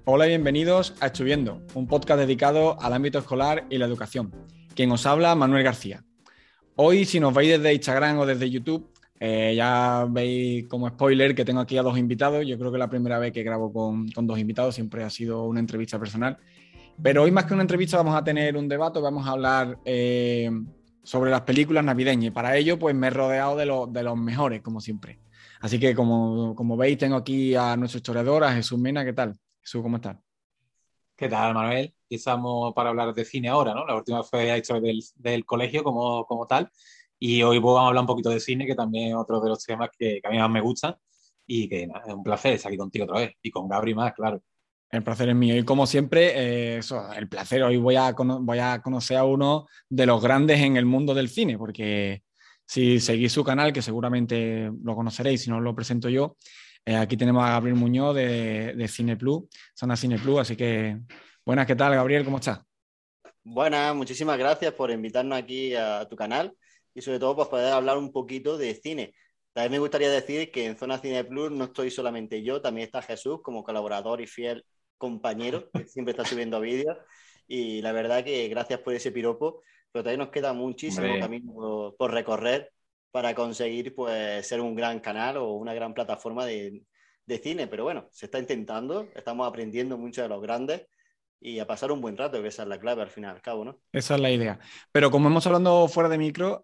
Hola y bienvenidos a Estuviendo, un podcast dedicado al ámbito escolar y la educación. Quien os habla, Manuel García. Hoy, si nos veis desde Instagram o desde YouTube, ya veis como spoiler que tengo aquí a dos invitados. Yo creo que la primera vez que grabo con dos invitados siempre ha sido una entrevista personal. Pero hoy más que una entrevista vamos a tener un debate, vamos a hablar sobre las películas navideñas. Y para ello, pues me he rodeado de los mejores, como siempre. Así que, como veis, tengo aquí a nuestro historiador, a Jesús Mena. ¿Qué tal? Jesús, ¿cómo estás? ¿Qué tal, Manuel? Y estamos para hablar de cine ahora, ¿no? La última fue la historia del colegio como tal. Y hoy pues, vamos a hablar un poquito de cine, que también es otro de los temas que a mí más me gustan. Y que nada, es un placer estar aquí contigo otra vez. Y con Gabri más, claro. El placer es mío. Y como siempre, el placer. Hoy voy a conocer a uno de los grandes en el mundo del cine, porque si seguís su canal, que seguramente lo conoceréis, si no lo presento yo, aquí tenemos a Gabriel Muñoz de Cine Plus, Zona Cine Plus. Así que, buenas, ¿qué tal, Gabriel? ¿Cómo estás? Buenas, muchísimas gracias por invitarnos aquí a tu canal y sobre todo pues poder hablar un poquito de cine. También me gustaría decir que en Zona Cine Plus no estoy solamente yo, también está Jesús como colaborador y fiel compañero, que siempre está subiendo vídeos y la verdad que gracias por ese piropo, pero todavía nos queda muchísimo Hombre, camino por recorrer para conseguir pues ser un gran canal o una gran plataforma de cine, pero bueno, se está intentando, estamos aprendiendo mucho de los grandes y a pasar un buen rato, que esa es la clave al fin y al cabo, ¿no? Esa es la idea. Pero como hemos hablando fuera de micro,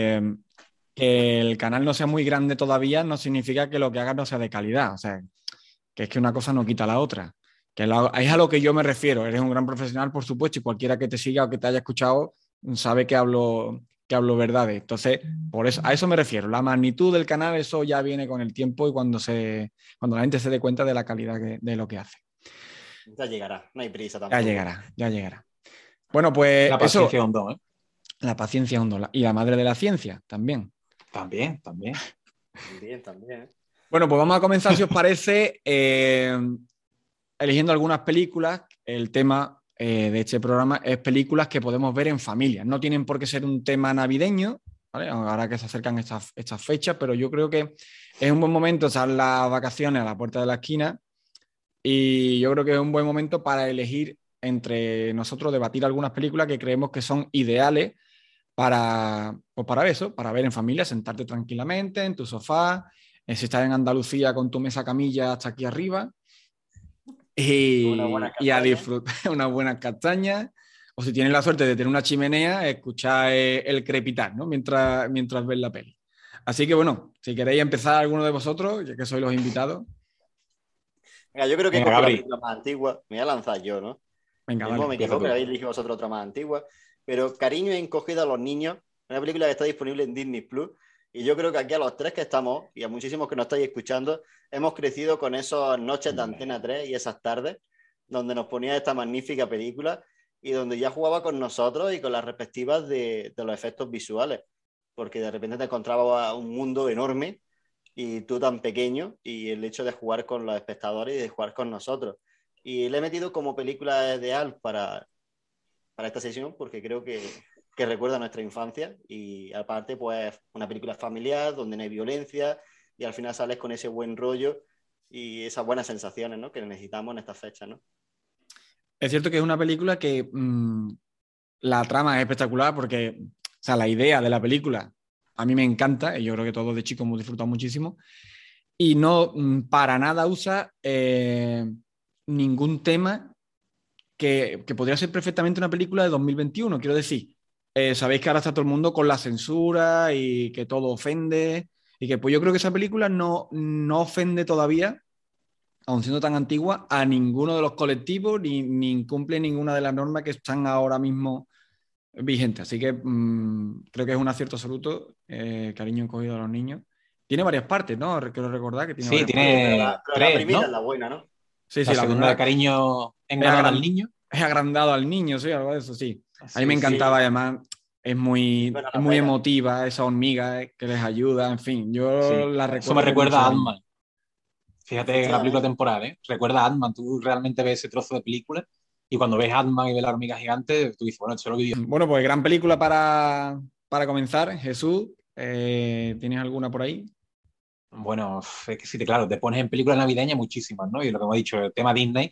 que el canal no sea muy grande todavía no significa que lo que hagas no sea de calidad. O sea, que es que una cosa no quita la otra. Es a lo que yo me refiero. Eres un gran profesional, por supuesto, y cualquiera que te siga o que te haya escuchado sabe que hablo verdades. Entonces, por eso, a eso me refiero. La magnitud del canal, eso ya viene con el tiempo y cuando la gente se dé cuenta de la calidad de lo que hace. Ya llegará, no hay prisa Ya tampoco. llegará, ya llegará. Bueno, pues la eso, paciencia es un don, ¿eh? la paciencia es un don. Y la madre de la ciencia también. También, también. También, también. ¿Eh? Bueno, pues vamos a comenzar, si os parece, eligiendo algunas películas. El tema de este programa es películas que podemos ver en familia. No tienen por qué ser un tema navideño, ¿vale? Ahora que se acercan estas fechas, pero yo creo que es un buen momento echar las vacaciones a la puerta de la esquina y yo creo que es un buen momento para elegir entre nosotros, debatir algunas películas que creemos que son ideales pues para eso, para ver en familia, sentarte tranquilamente en tu sofá, si estás en Andalucía con tu mesa camilla hasta aquí arriba Una buena y a castaña. disfrutar unas buenas castañas. O si tienes la suerte de tener una chimenea, escuchar el crepitar, ¿no? Mientras ves la peli. Así que bueno, si queréis empezar alguno de vosotros, ya que sois los invitados, Venga, yo creo que he Venga, cogido la Gabri, película más antigua. Me voy a lanzar yo, ¿no? venga, Mismo dale. me empieza equivoco, tú. habéis elegido vosotros otra más antigua. Pero Cariño he encogido a los niños. Una película que está disponible en Disney Plus. Y yo creo que aquí a los tres que estamos, y a muchísimos que nos estáis escuchando, hemos crecido con esas noches de Antena 3 y esas tardes, donde nos ponía esta magnífica película y donde ya jugaba con nosotros y con las respectivas de los efectos visuales. Porque de repente te encontraba un mundo enorme y tú tan pequeño y el hecho de jugar con los espectadores y de jugar con nosotros. Y le he metido como película ideal para esta sesión porque creo que recuerda nuestra infancia y aparte pues una película familiar donde no hay violencia y al final sales con ese buen rollo y esas buenas sensaciones, ¿no? Que necesitamos en estas fechas, ¿no? Es cierto que es una película que la trama es espectacular porque, o sea, la idea de la película a mí me encanta y yo creo que todos de chicos hemos disfrutado muchísimo y no para nada usa ningún tema que podría ser perfectamente una película de 2021. Quiero decir, sabéis que ahora está todo el mundo con la censura y que todo ofende y que pues yo creo que esa película no ofende todavía, aun siendo tan antigua, a ninguno de los colectivos ni incumple ninguna de las normas que están ahora mismo vigentes. Así que creo que es un acierto absoluto, Cariño encogido a los niños. Tiene varias partes, ¿no? Quiero recordar que tiene Sí, varias Sí, partes. tiene pero la tres, primera es ¿no? la buena, ¿no? Sí, sí, La la segunda de primera cariño es, engranada al niño. es agrandado al niño, sí, algo de eso, sí. A mí me Sí, sí. encantaba, Sí, además, es y muy, suena es la muy pega. emotiva, esa hormiga que les ayuda, en fin, yo Sí, la eso me recuerdo con recuerda mucho a cariño. Ant-Man. Fíjate en la película Efectivamente. temporal, ¿eh? Recuerda a Ant-Man. Tú realmente ves ese trozo de película y cuando ves Ant-Man y ves la hormiga gigante, tú dices, bueno, esto es lo que Dios. Bueno, pues gran película para comenzar. Jesús, ¿tienes alguna por ahí? Bueno, es que sí, claro, te pones en películas navideñas muchísimas, ¿no? Y lo que hemos dicho, el tema Disney.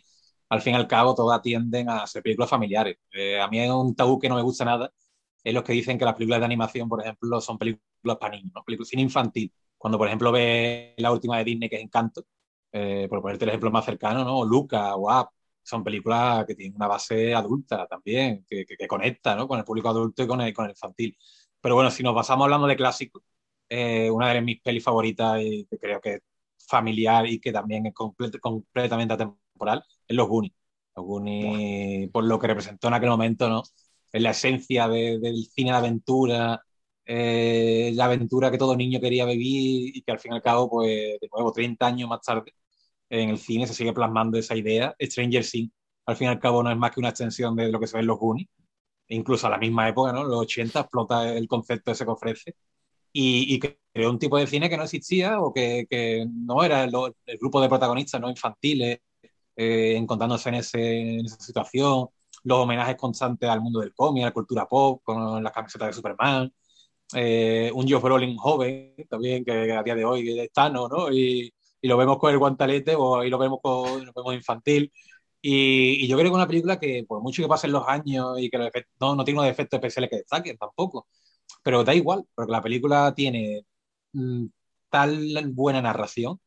al fin y al cabo todas tienden a ser películas familiares. A mí es un tabú que no me gusta nada, es los que dicen que las películas de animación, por ejemplo, son películas para niños, ¿no? Películas cine infantil. Cuando, por ejemplo, ves la última de Disney, que es Encanto, por ponerte el ejemplo más cercano, ¿no? O Luca o Up, son películas que tienen una base adulta también, que conecta, ¿no? Con el público adulto y con el infantil. Pero bueno, si nos pasamos hablando de clásicos, una de mis pelis favoritas y que creo que es familiar y que también es completamente atemporal es Los Goonies. Los Goonies, por lo que representó en aquel momento, ¿no? Es la esencia del cine de aventura, la aventura que todo niño quería vivir y que al fin y al cabo, pues de nuevo, 30 años más tarde, en el cine se sigue plasmando esa idea. Stranger Things, al fin y al cabo, no es más que una extensión de lo que se ve en Los Goonies. Incluso a la misma época, ¿no? Los 80 explota el concepto ese que ofrece y creó un tipo de cine que no existía o que no era el grupo de protagonistas no infantiles encontrándose en esa situación, los homenajes constantes al mundo del cómic, a la cultura pop, con las camisetas de Superman, un Josh Brolin joven también, que a día de hoy es Thanos, ¿no? Y lo vemos con el guantalete o ahí lo vemos infantil. Y yo creo que es una película que, por mucho que pasen los años y que no tiene unos efectos especiales que destaquen tampoco, pero da igual, porque la película tiene mm, tal buena narración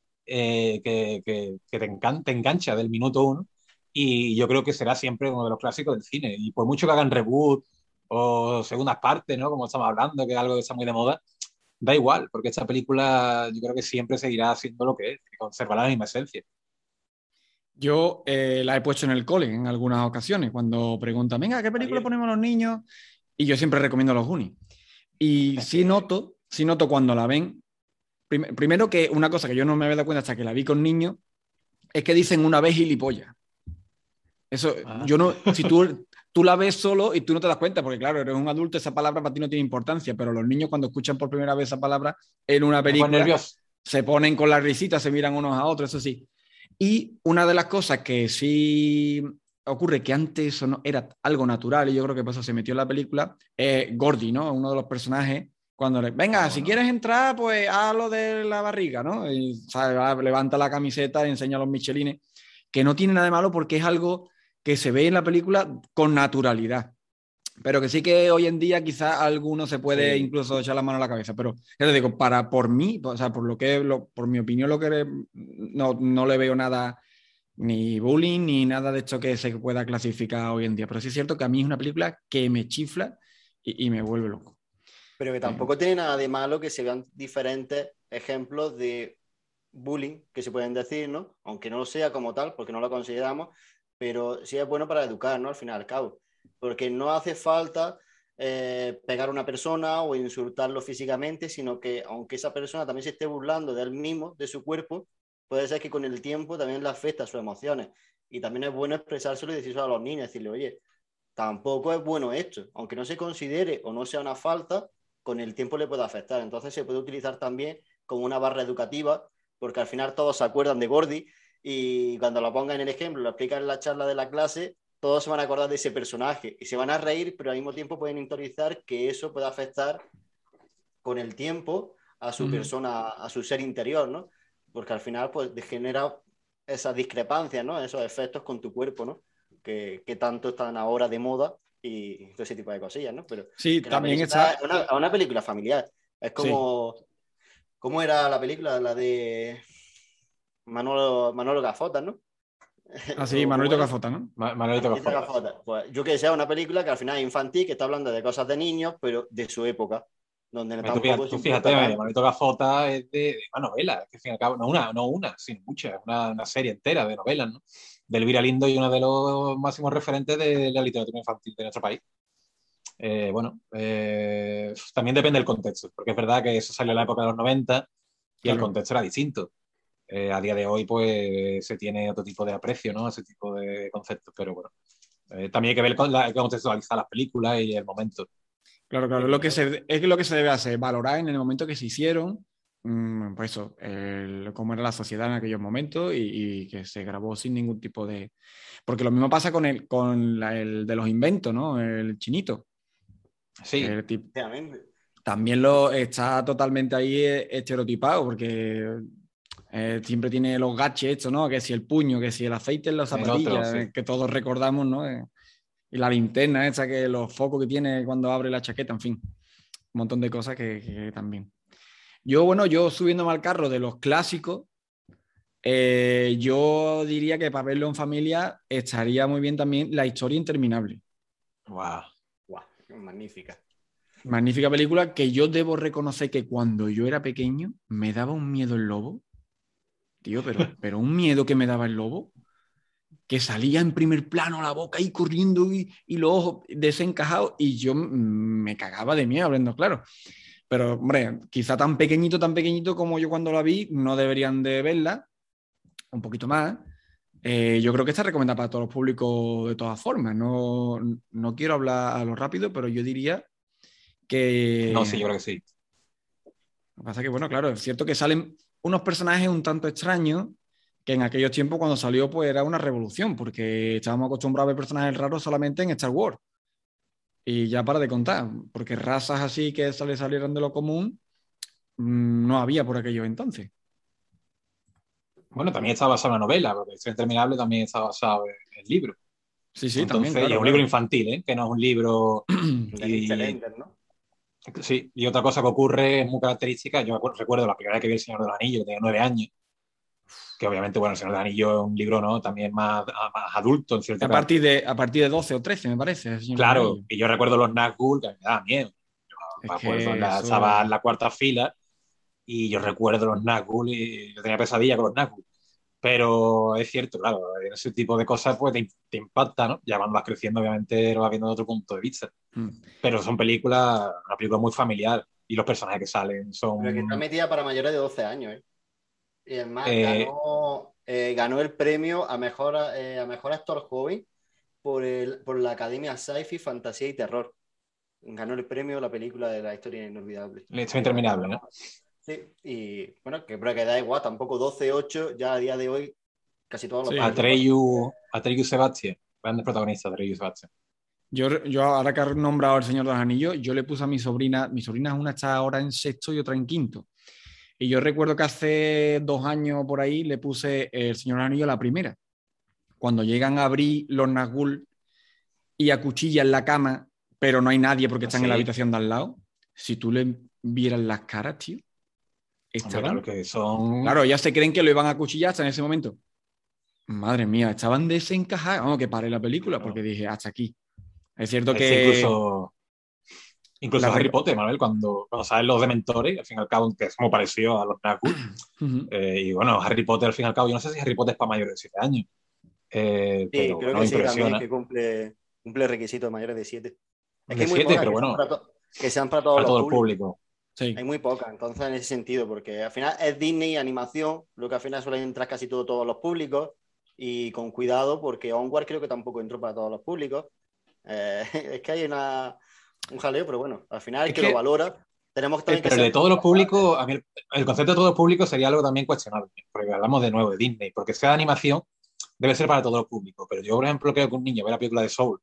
que te engancha del minuto uno y yo creo que será siempre uno de los clásicos del cine. Y por mucho que hagan reboot o segundas partes, ¿no? Como estamos hablando, que es algo que está muy de moda, da igual, porque esta película yo creo que siempre seguirá siendo lo que es, que conservará la misma esencia. Yo la he puesto en el cole en algunas ocasiones, cuando preguntan, venga, ¿qué película ponemos a los niños? Y yo siempre recomiendo Los Goonies. Y sí noto cuando la ven, primero que una cosa que yo no me había dado cuenta hasta que la vi con niños, es que dicen una vez gilipollas. Eso, yo no, si tú la ves solo y tú no te das cuenta, porque claro, eres un adulto, esa palabra para ti no tiene importancia, pero los niños cuando escuchan por primera vez esa palabra en una película, se ponen con la risita, se miran unos a otros, eso sí. Y una de las cosas que sí ocurre, que antes eso no, era algo natural, y yo creo que por eso se metió en la película, Gordy, ¿no? Uno de los personajes, cuando le, venga, si quieres entrar, pues haz lo de la barriga, ¿no? Y ¿sabes? Levanta la camiseta y enseña los michelines, que no tiene nada de malo porque es algo que se ve en la película con naturalidad. Pero que sí que hoy en día quizás alguno se puede incluso echar la mano a la cabeza. Pero ya te digo, por mí, o sea, por mi opinión, no le veo nada, ni bullying, ni nada de esto que se pueda clasificar hoy en día. Pero sí es cierto que a mí es una película que me chifla y me vuelve loco. Pero que tampoco tiene nada de malo que se vean diferentes ejemplos de bullying que se pueden decir, ¿no? Aunque no lo sea como tal, porque no lo consideramos, pero sí es bueno para educar, ¿no? Al fin y al cabo. Porque no hace falta pegar a una persona o insultarlo físicamente, sino que aunque esa persona también se esté burlando de él mismo, de su cuerpo, puede ser que con el tiempo también le afecta a sus emociones. Y también es bueno expresárselo y decirlo a los niños, decirle, oye, tampoco es bueno esto, aunque no se considere o no sea una falta, con el tiempo le puede afectar. Entonces se puede utilizar también como una barra educativa, porque al final todos se acuerdan de Gordy y cuando lo pongan en el ejemplo, lo explican en la charla de la clase, todos se van a acordar de ese personaje y se van a reír, pero al mismo tiempo pueden interiorizar que eso puede afectar con el tiempo a su persona, a su ser interior, ¿no? Porque al final pues genera esas discrepancias, ¿no? Esos efectos con tu cuerpo, ¿no? Que tanto están ahora de moda y todo ese tipo de cosillas, ¿no? Pero sí, también está una película familiar. Es como... Sí. ¿Cómo era la película? La de Manolo Gafota, ¿no? Ah, sí, Manolito Gafota, ¿no? Manolito Gafota. Pues yo que sea una película que al final es infantil, que está hablando de cosas de niños, pero de su época. Donde tú fíjate, Manolito Gafota es de una novela, que al fin y al cabo, no una, sino muchas, una serie entera de novelas, ¿no? De Elvira Lindo y uno de los máximos referentes de la literatura infantil de nuestro país. También depende del contexto, porque es verdad que eso salió en la época de los 90 y el contexto era distinto. A día de hoy, pues, se tiene otro tipo de aprecio, ¿no? Ese tipo de conceptos, pero bueno. También hay que ver contextualizar las películas y el momento. Claro, es lo que se debe hacer, valorar en el momento que se hicieron, pues eso, cómo era la sociedad en aquellos momentos y que se grabó sin ningún tipo de... Porque lo mismo pasa con el de los inventos, ¿no? El chinito. Sí. También está totalmente ahí estereotipado, porque Siempre tiene los gadgets, ¿no? Que si el puño, que si el aceite en las zapatillas, otro, sí. que todos recordamos, ¿no? Y la linterna esa, que los focos que tiene cuando abre la chaqueta, en fin. Un montón de cosas que también. Yo subiéndome al carro de los clásicos, yo diría que para verlo en familia estaría muy bien también La historia interminable. Wow. Guau, magnífica. Magnífica película que yo debo reconocer que cuando yo era pequeño me daba un miedo el lobo. Tío, pero un miedo que me daba el lobo, que salía en primer plano la boca ahí corriendo y los ojos desencajados y yo me cagaba de miedo, hablando claro. Pero, hombre, quizá tan pequeñito como yo cuando la vi, no deberían de verla, un poquito más. Yo creo que está recomendada para todos los públicos de todas formas. No quiero hablar a lo rápido, pero yo diría que... No, sí, yo creo que sí. Lo que pasa es que, bueno, claro, es cierto que salen unos personajes un tanto extraños que en aquellos tiempos cuando salió pues era una revolución, porque estábamos acostumbrados a ver personajes raros solamente en Star Wars. Y ya para de contar, porque razas así que salieran de lo común no había por aquellos entonces. Bueno, también está basado en una novela, porque Es Interminable también está basado en el libro. Sí, Entonces, también, claro, y es un libro infantil, ¿eh? Que no es un libro... De Mitchell Ender, ¿no? Sí, y otra cosa que ocurre es muy característica. Yo recuerdo la primera vez que vi El Señor de los Anillos, que tenía 9 años, que obviamente, bueno, El Señor de los Anillos es un libro, ¿no? También más adulto, en cierta A partir de 12 o 13, me parece. Claro, y yo recuerdo los Nazgûl, que me daban miedo. Yo me acuerdo, estaba en la cuarta fila y yo recuerdo los Nazgûl y yo tenía pesadilla con los Nazgûl. Pero es cierto, claro, ese tipo de cosas pues te impacta, ¿no? Ya cuando vas creciendo, obviamente lo vas viendo de otro punto de vista. Pero son una película muy familiar y los personajes que salen son... Pero que está metida para mayores de 12 años, ¿eh? Y además ganó el premio a mejor actor joven por la Academia Sci-Fi, Fantasía y Terror. Ganó el premio la película de La historia inolvidable. La historia interminable, ¿no? Sí, y bueno, que da igual, tampoco 12-8, ya a día de hoy casi todos los... Sí. Atreyu Sebastián, grandes protagonistas, Atreyu Sebastián. Yo ahora que has nombrado El Señor de los Anillos, yo le puse a mi sobrina una está ahora en sexto y otra en quinto. Y yo recuerdo que hace 2 años por ahí le puse El Señor de los Anillos la primera. Cuando llegan a abrir los Nazgûl y acuchillan la cama, pero no hay nadie porque están en la habitación de al lado, si tú le vieras las caras, tío, estaban... Claro, que son... Claro, ya se creen que lo iban a acuchillar hasta en ese momento. Madre mía, estaban desencajados. Vamos, que paré la película porque dije, hasta aquí. Es cierto que... Incluso Harry Potter, Manuel, cuando salen los dementores, al fin y al cabo, que es como parecido a los Nazgûl. Y bueno, Harry Potter, al fin y al cabo, yo no sé si Harry Potter es para mayores de 7 años. Sí, pero creo que sí, también, que cumple requisitos mayores de 7. Es que hay muy 7, pocas pero bueno, que sean para todos todo los el público. Sí. Hay muy pocas, entonces en ese sentido, porque al final es Disney animación, lo que al final suelen entrar casi todos los públicos, y con cuidado, porque Onward creo que tampoco entró para todos los públicos. Es que hay un jaleo, pero bueno, al final el que lo valora, tenemos también que pero de todos los públicos, a mí el concepto de todos los públicos sería algo también cuestionable, porque hablamos de nuevo de Disney, porque sea de animación, debe ser para todos los públicos, pero yo, por ejemplo, creo que un niño ve la película de Soul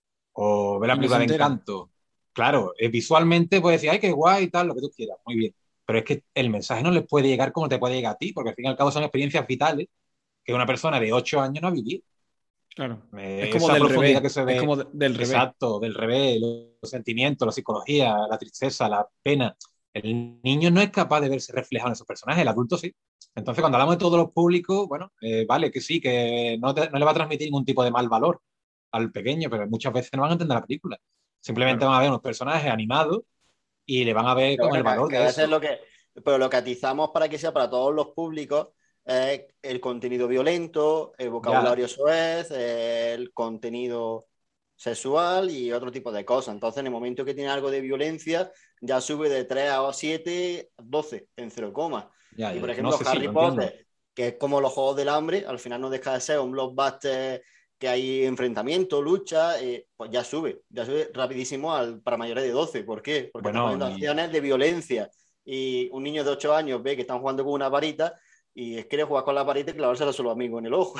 o ve la película de Encanto, claro, visualmente puede decir, ay, qué guay y tal, lo que tú quieras, muy bien, pero es que el mensaje no les puede llegar como te puede llegar a ti, porque al fin y al cabo son experiencias vitales que una persona de 8 años no ha vivido. Claro. Es como del revés. Que se ve, es como del revés. Exacto, del revés, los sentimientos, la psicología, la tristeza, la pena. El niño no es capaz de verse reflejado en esos personajes, el adulto sí. Entonces, cuando hablamos de todos los públicos, bueno, vale, que sí, que no le va a transmitir ningún tipo de mal valor al pequeño, pero muchas veces no van a entender la película. Simplemente van a ver unos personajes animados y le van a ver con el valor de eso. Pero lo que atizamos para que sea para todos los públicos es el contenido violento, el vocabulario soez, el contenido sexual y otro tipo de cosas. Entonces, en el momento que tiene algo de violencia, ya sube de 3 a 7, 12 en 0, y por ejemplo, Harry Potter, que es como los Juegos del Hambre, al final no deja de ser un blockbuster que hay enfrentamiento, lucha, pues ya sube rapidísimo para mayores de 12. ¿Por qué? Porque están poniendo acciones de violencia y un niño de 8 años ve que están jugando con una varita y quiere jugar con la varita y clavársela a su amigo en el ojo.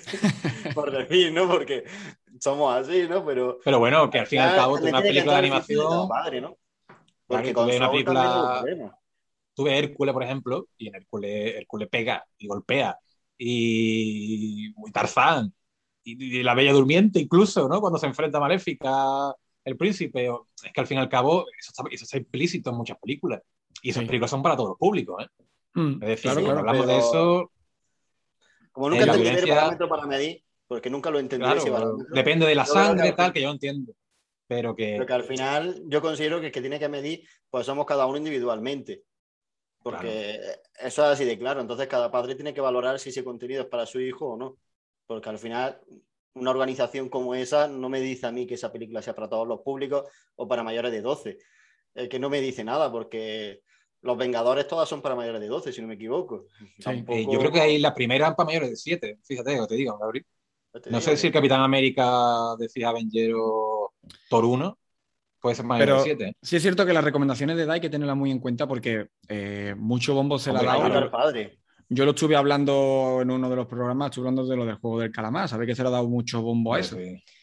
Por decir, ¿no? Porque somos así, ¿no? Pero bueno, que al fin y al cabo una película de animación... Padre, ¿no? Porque con una película... tú ves Hércules, por ejemplo, y en Hércules pega y golpea, y Tarzán, y la Bella Durmiente incluso, ¿no? Cuando se enfrenta a Maléfica, el príncipe, es que al fin y al cabo eso está implícito en muchas películas, y esas películas son para todos los públicos, ¿eh? Es decir, claro, cuando claro. hablamos de eso, como nunca la entendí el violencia, parámetro para medir, porque nunca lo entendí ese claro, parámetro. depende de la Yo creo sangre, que tal, que yo entiendo, pero Pero que, que al final yo considero que el que tiene que medir, pues somos cada uno individualmente. Porque eso es así de claro. Entonces cada padre tiene que valorar si ese contenido es para su hijo o no. Porque al final una organización como esa no me dice a mí que esa película sea para todos los públicos o para mayores de 12. Que no me dice nada porque Los Vengadores todas son para mayores de 12, si no me equivoco. Sí. Tampoco... yo creo que ahí la primera para mayores de 7, fíjate, lo que te digo, Gabriel. Te No digo sé si el Capitán América decía Avenger o Thor 1 puede ser mayor de Pero 7. sí es cierto que las recomendaciones de edad hay que tenerlas muy en cuenta porque mucho bombo se le ha Hombre, dado. al padre. Yo lo estuve hablando en uno de los programas, estuve hablando de lo del juego del calamar, sabéis que se le ha dado mucho bombo a eso.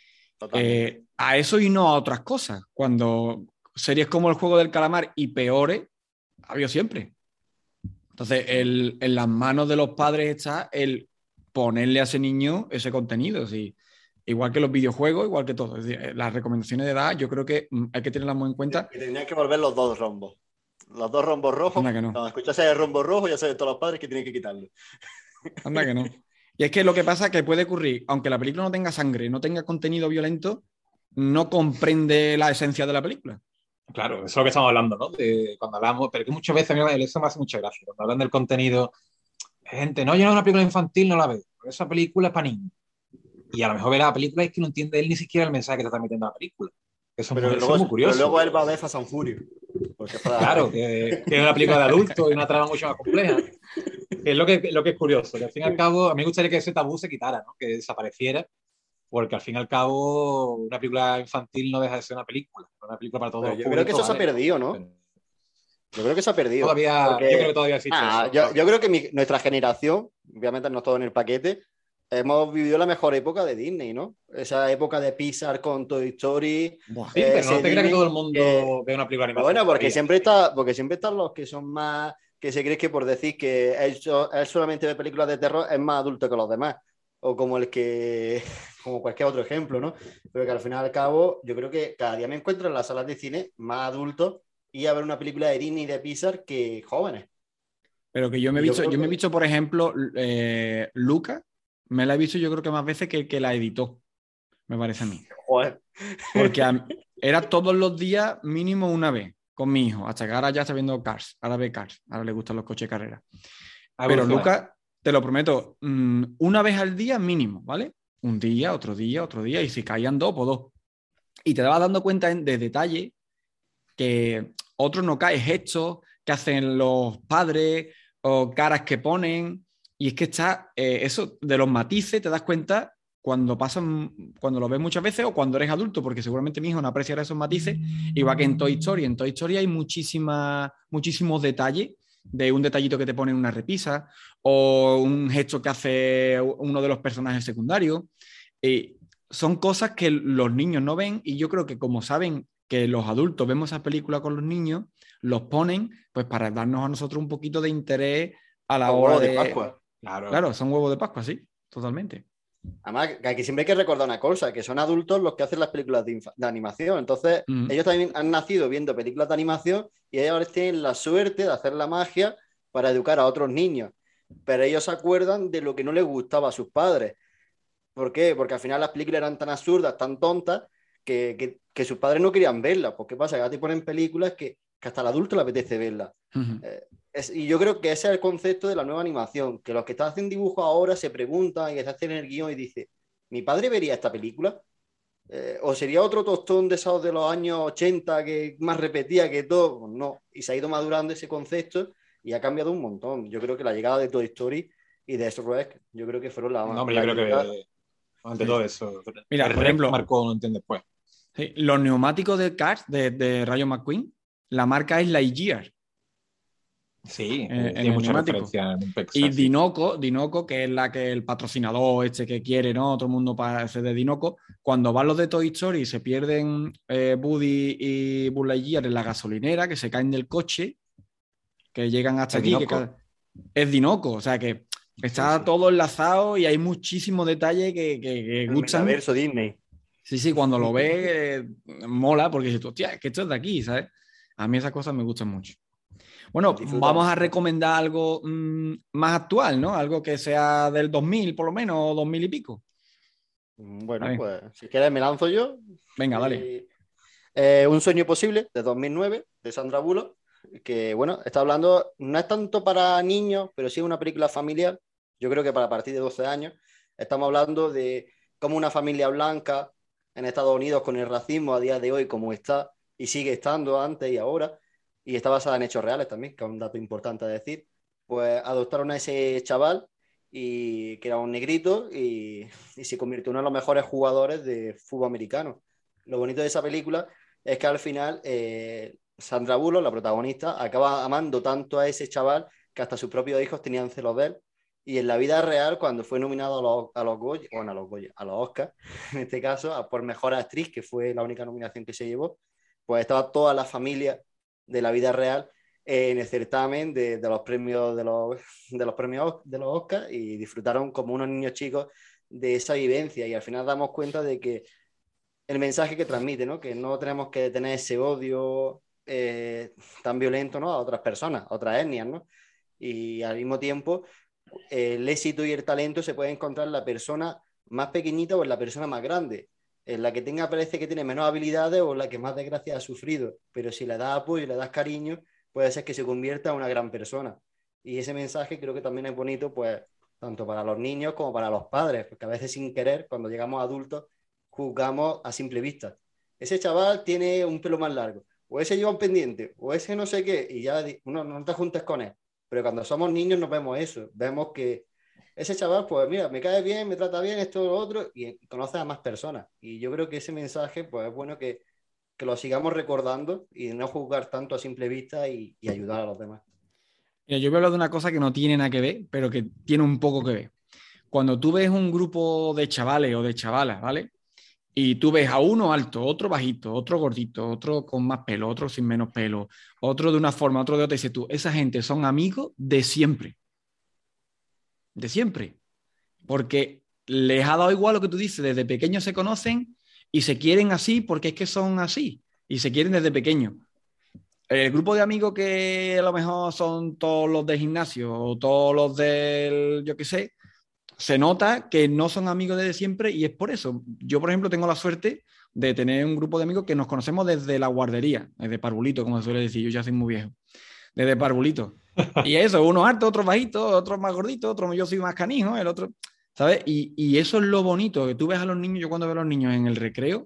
A eso y no a otras cosas. Cuando series como el juego del calamar y peores, ha habido siempre. Entonces, en las manos de los padres está el ponerle a ese niño ese contenido. ¿Sí? Igual que los videojuegos, igual que todo. Es decir, las recomendaciones de edad, yo creo que hay que tenerlas muy en cuenta. Que tendrían que volver los dos rombos. Los dos rombos rojos. Anda que no. Cuando escuchas el rombo rojo, ya saben todos los padres que tienen que quitarlo. Anda que no. Y es que lo que pasa es que puede ocurrir, aunque la película no tenga sangre, no tenga contenido violento, no comprende la esencia de la película. Claro, eso es lo que estamos hablando, ¿no? De cuando hablamos, pero que muchas veces a mí eso me hace mucha gracia. Cuando hablan del contenido, gente, no, yo no una película infantil, no la veo. Esa película es para niños. Y a lo mejor ver la película es que no entiende él ni siquiera el mensaje que te está metiendo la película. Eso es muy curioso. Pero luego él va a ver Fast and Furious. Claro, que es una película de adultos y una trama mucho más compleja. Que es lo que es curioso. Que al fin y al cabo, a mí me gustaría que ese tabú se quitara, ¿no? Que desapareciera. Porque al fin y al cabo, una película infantil no deja de ser una película para todos los públicos. Yo creo que eso se ha perdido, ¿no? Yo creo que se ha perdido. Yo creo que todavía existe eso. Yo creo que nuestra generación, obviamente no es todo en el paquete, hemos vivido la mejor época de Disney, ¿no? Esa época de Pixar con Toy Story. Sí, pero no te creas que todo el mundo ve una película animada. Bueno, porque siempre están los que son más, que se creen que por decir que él solamente ve películas de terror es más adulto que los demás. O como como cualquier otro ejemplo, ¿no? Pero que al final y al cabo, yo creo que cada día me encuentro en las salas de cine más adultos y a ver una película de Disney y de Pixar que jóvenes. Pero que yo me he visto, por ejemplo, Luca, me la he visto yo creo que más veces que la editó, me parece a mí. Joder. Porque era todos los días mínimo una vez con mi hijo, hasta que ahora ya está viendo Cars, ahora ve Cars, ahora le gustan los coches de carrera. Pero Luca, te lo prometo, una vez al día mínimo, ¿vale? Un día, otro día, y si caían dos, pues dos. Y te vas dando cuenta de detalle que otros no caen, gestos que hacen los padres o caras que ponen. Y es que está eso de los matices, te das cuenta cuando lo ves muchas veces o cuando eres adulto, porque seguramente mi hijo no apreciará esos matices, igual que en Toy Story. En Toy Story hay muchísimos detalles, de un detallito que te pone en una repisa o un gesto que hace uno de los personajes secundarios. Son cosas que los niños no ven y yo creo que como saben que los adultos vemos esas películas con los niños, los ponen pues para darnos a nosotros un poquito de interés a la hora de Pascua. Claro, son huevos de Pascua, sí, totalmente. Además, que aquí siempre hay que recordar una cosa, que son adultos los que hacen las películas de animación. Entonces, ellos también han nacido viendo películas de animación y ellos ahora tienen la suerte de hacer la magia para educar a otros niños. Pero ellos se acuerdan de lo que no les gustaba a sus padres. ¿Por qué? Porque al final las películas eran tan absurdas, tan tontas, que sus padres no querían verlas. Pues, ¿qué pasa? Que ahora te ponen películas que hasta al adulto le apetece verlas. Y yo creo que ese es el concepto de la nueva animación, que los que están haciendo dibujos ahora se preguntan y que se hacen el guión y dicen, ¿mi padre vería esta película? ¿O sería otro tostón de esos de los años 80 que más repetía que todo? Pues no, y se ha ido madurando ese concepto y ha cambiado un montón. Yo creo que la llegada de Toy Story y de Shrek, yo creo que fueron No, hombre, yo creo que ante todo eso. Mira, por ejemplo, marcó no entiende después. Sí, los neumáticos de Cars de Rayo McQueen, la marca es Lightyear. Sí, tiene mucha referencia en Pixar, y Dinoco, que es el patrocinador que quiere, ¿no? Todo el mundo para ese de Dinoco. Cuando van los de Toy Story se pierden Woody y Buzz Lightyear en la gasolinera, que se caen del coche. que llegan hasta Es aquí. Dinoco. Es Dinoco, o sea que está Sí. todo enlazado y hay muchísimos detalles que El gustan. metaverso Disney. Sí, cuando lo ves mola porque dices, hostia, es que esto es de aquí, ¿sabes? A mí esas cosas me gustan mucho. Bueno, Disfruta vamos a mucho. recomendar algo más actual, ¿no? Algo que sea del 2000 por lo menos, o 2000 y pico. Bueno, Vale. pues si quieres me lanzo yo. Venga, dale. Un sueño posible, de 2009, de Sandra Bullock, que bueno, está hablando, no es tanto para niños, pero sí es una película familiar, yo creo que para partir de 12 años, estamos hablando de cómo una familia blanca en Estados Unidos con el racismo a día de hoy como está, y sigue estando antes y ahora, y está basada en hechos reales también, que es un dato importante a decir, pues adoptaron a ese chaval, y que era un negrito, y se convirtió en uno de los mejores jugadores de fútbol americano. Lo bonito de esa película es que al final Sandra Bullock, la protagonista, acaba amando tanto a ese chaval que hasta sus propios hijos tenían celos de él. Y en la vida real, cuando fue nominado a los Goya, bueno, a los Oscars, en este caso, por mejor actriz, que fue la única nominación que se llevó, pues estaba toda la familia de la vida real en el certamen de los premios de los premios de los Oscars y disfrutaron como unos niños chicos de esa vivencia. Y al final damos cuenta de que el mensaje que transmite, ¿no? Que no tenemos que tener ese odio tan violento, ¿no? A otras personas, a otras etnias, ¿no? Y al mismo tiempo, el éxito y el talento se puede encontrar en la persona más pequeñita o en la persona más grande, en la que parece que tiene menos habilidades o en la que más desgracia ha sufrido, pero si le das apoyo y le das cariño, puede ser que se convierta en una gran persona. Y ese mensaje creo que también es bonito, pues, tanto para los niños como para los padres, porque a veces sin querer, cuando llegamos a adultos, juzgamos a simple vista. Ese chaval tiene un pelo más largo, o ese lleva un pendiente, o ese no sé qué, y ya uno no te juntes con él. Pero cuando somos niños no vemos eso, vemos que ese chaval, pues mira, me cae bien, me trata bien, esto, lo otro, y conoce a más personas. Y yo creo que ese mensaje, pues es bueno que lo sigamos recordando y no juzgar tanto a simple vista y ayudar a los demás. Mira, yo voy a hablar de una cosa que no tiene nada que ver, pero que tiene un poco que ver. Cuando tú ves un grupo de chavales o de chavalas, ¿vale? Y tú ves a uno alto, otro bajito, otro gordito, otro con más pelo, otro sin menos pelo, otro de una forma, otro de otra, y dices tú, esa gente son amigos de siempre, porque les ha dado igual lo que tú dices, desde pequeños se conocen y se quieren así porque es que son así y se quieren desde pequeños. El grupo de amigos que a lo mejor son todos los del gimnasio o todos los del, yo qué sé, se nota que no son amigos desde siempre y es por eso. Yo, por ejemplo, tengo la suerte de tener un grupo de amigos que nos conocemos desde la guardería, desde parvulito, como se suele decir, yo ya soy muy viejo, desde parvulito. Y eso, uno alto, otro bajito, otro más gordito, otro yo soy más canijo, el otro, ¿sabes? Y eso es lo bonito, que tú ves a los niños, yo cuando veo a los niños en el recreo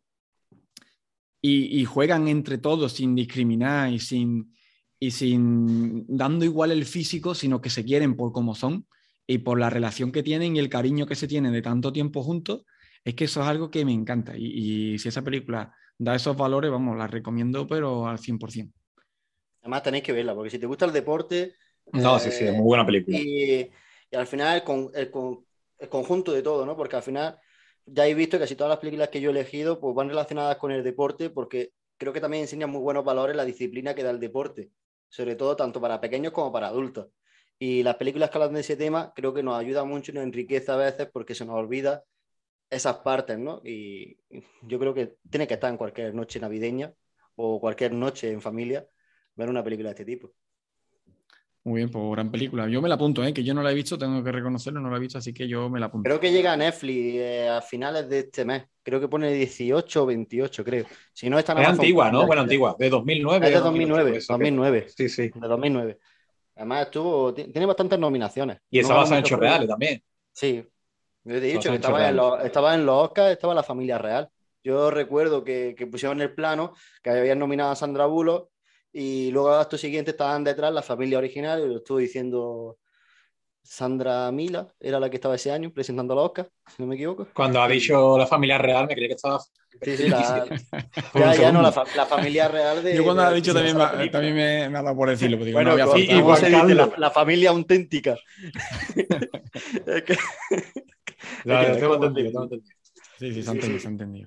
y juegan entre todos sin discriminar y sin dando igual el físico, sino que se quieren por como son y por la relación que tienen y el cariño que se tienen de tanto tiempo juntos, es que eso es algo que me encanta. Y si esa película da esos valores, vamos, la recomiendo, pero al 100%. Además tenéis que verla, porque si te gusta el deporte No, sí, sí, es muy buena película. y al final el conjunto de todo, ¿no? Porque al final ya he visto que casi todas las películas que yo he elegido pues van relacionadas con el deporte porque creo que también enseñan muy buenos valores la disciplina que da el deporte, sobre todo tanto para pequeños como para adultos. Y las películas que hablan de ese tema creo que nos ayudan mucho y nos enriquece a veces porque se nos olvida esas partes, ¿no? Y yo creo que tiene que estar en cualquier noche navideña o cualquier noche en familia ver una película de este tipo. Muy bien, pues gran película. Yo me la apunto, que yo no la he visto, tengo que reconocerlo, no la he visto, así que yo me la apunto. Creo que llega a Netflix a finales de este mes. Creo que pone 18 o 28, creo. Si no, está en Es Amazon antigua, Prime ¿no? ya, Bueno, creo. antigua, de 2009 Es de o 2008, 2009, eso 2009. Sí, sí. De 2009. Además, tiene bastantes nominaciones. Y No esa ganó basa en muchos hechos premios. reales también. Sí, yo te he Esa dicho basa que en hechos reales. estaba en los Oscars, estaba la familia real. Yo recuerdo que pusieron en el plano que habían nominado a Sandra Bullock y luego a acto siguiente estaban detrás la familia original y lo estuvo diciendo Sandra Mila, era la que estaba ese año presentando los Oscars, si no me equivoco. Cuando ha dicho la familia real, me creía que estaba Sí, ficticia. por un segundo. La familia real de. Yo cuando De lo la he dicho que se también, basa la película. también me ha dado por decirlo, porque digo, Bueno, no había faltado. ¿cómo se dice? Carlos. La familia auténtica. Es que- Ya, es que tengo como entendido, decir- Sí, se ha entendido, se ha entendido.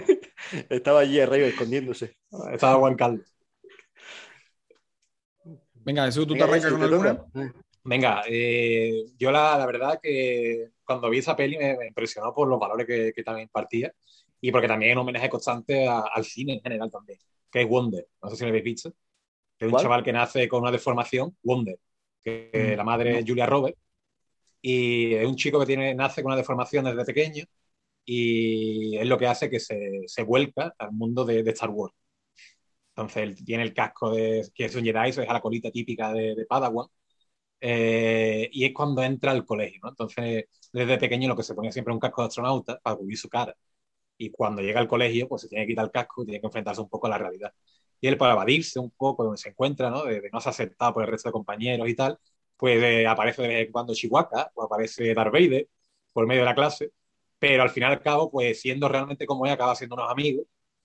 Estaba allí arriba escondiéndose. Estaba Juan Carlos. Venga, Jesús, ¿tú te Venga, arrancas Jessy, con te alguna? toca. Venga, yo la verdad que cuando vi esa peli me impresionó por los valores que también partía y porque también es un homenaje constante al cine en general también, que es Wonder. No sé si lo habéis visto. Que es un ¿Cuál? chaval que nace con una deformación, Wonder, que la madre es No. Julia Roberts, y es un chico que nace con una deformación desde pequeño y es lo que hace que se vuelca al mundo de Star Wars. Entonces él tiene el casco de que es un Jedi, eso es a la colita típica de Padawan, y es cuando entra al colegio, ¿no? Entonces, desde pequeño lo que se ponía siempre un casco de astronauta para cubrir su cara. Y cuando llega al colegio, pues se tiene que quitar el casco y tiene que enfrentarse un poco a la realidad. Y él, para evadirse un poco de donde se encuentra, ¿no? De no ser aceptado por el resto de compañeros y tal, pues aparece de vez en cuando Chihuahua o aparece Darth Vader por medio de la clase, pero al final y al cabo, pues siendo realmente como es, acaba siendo unos amigos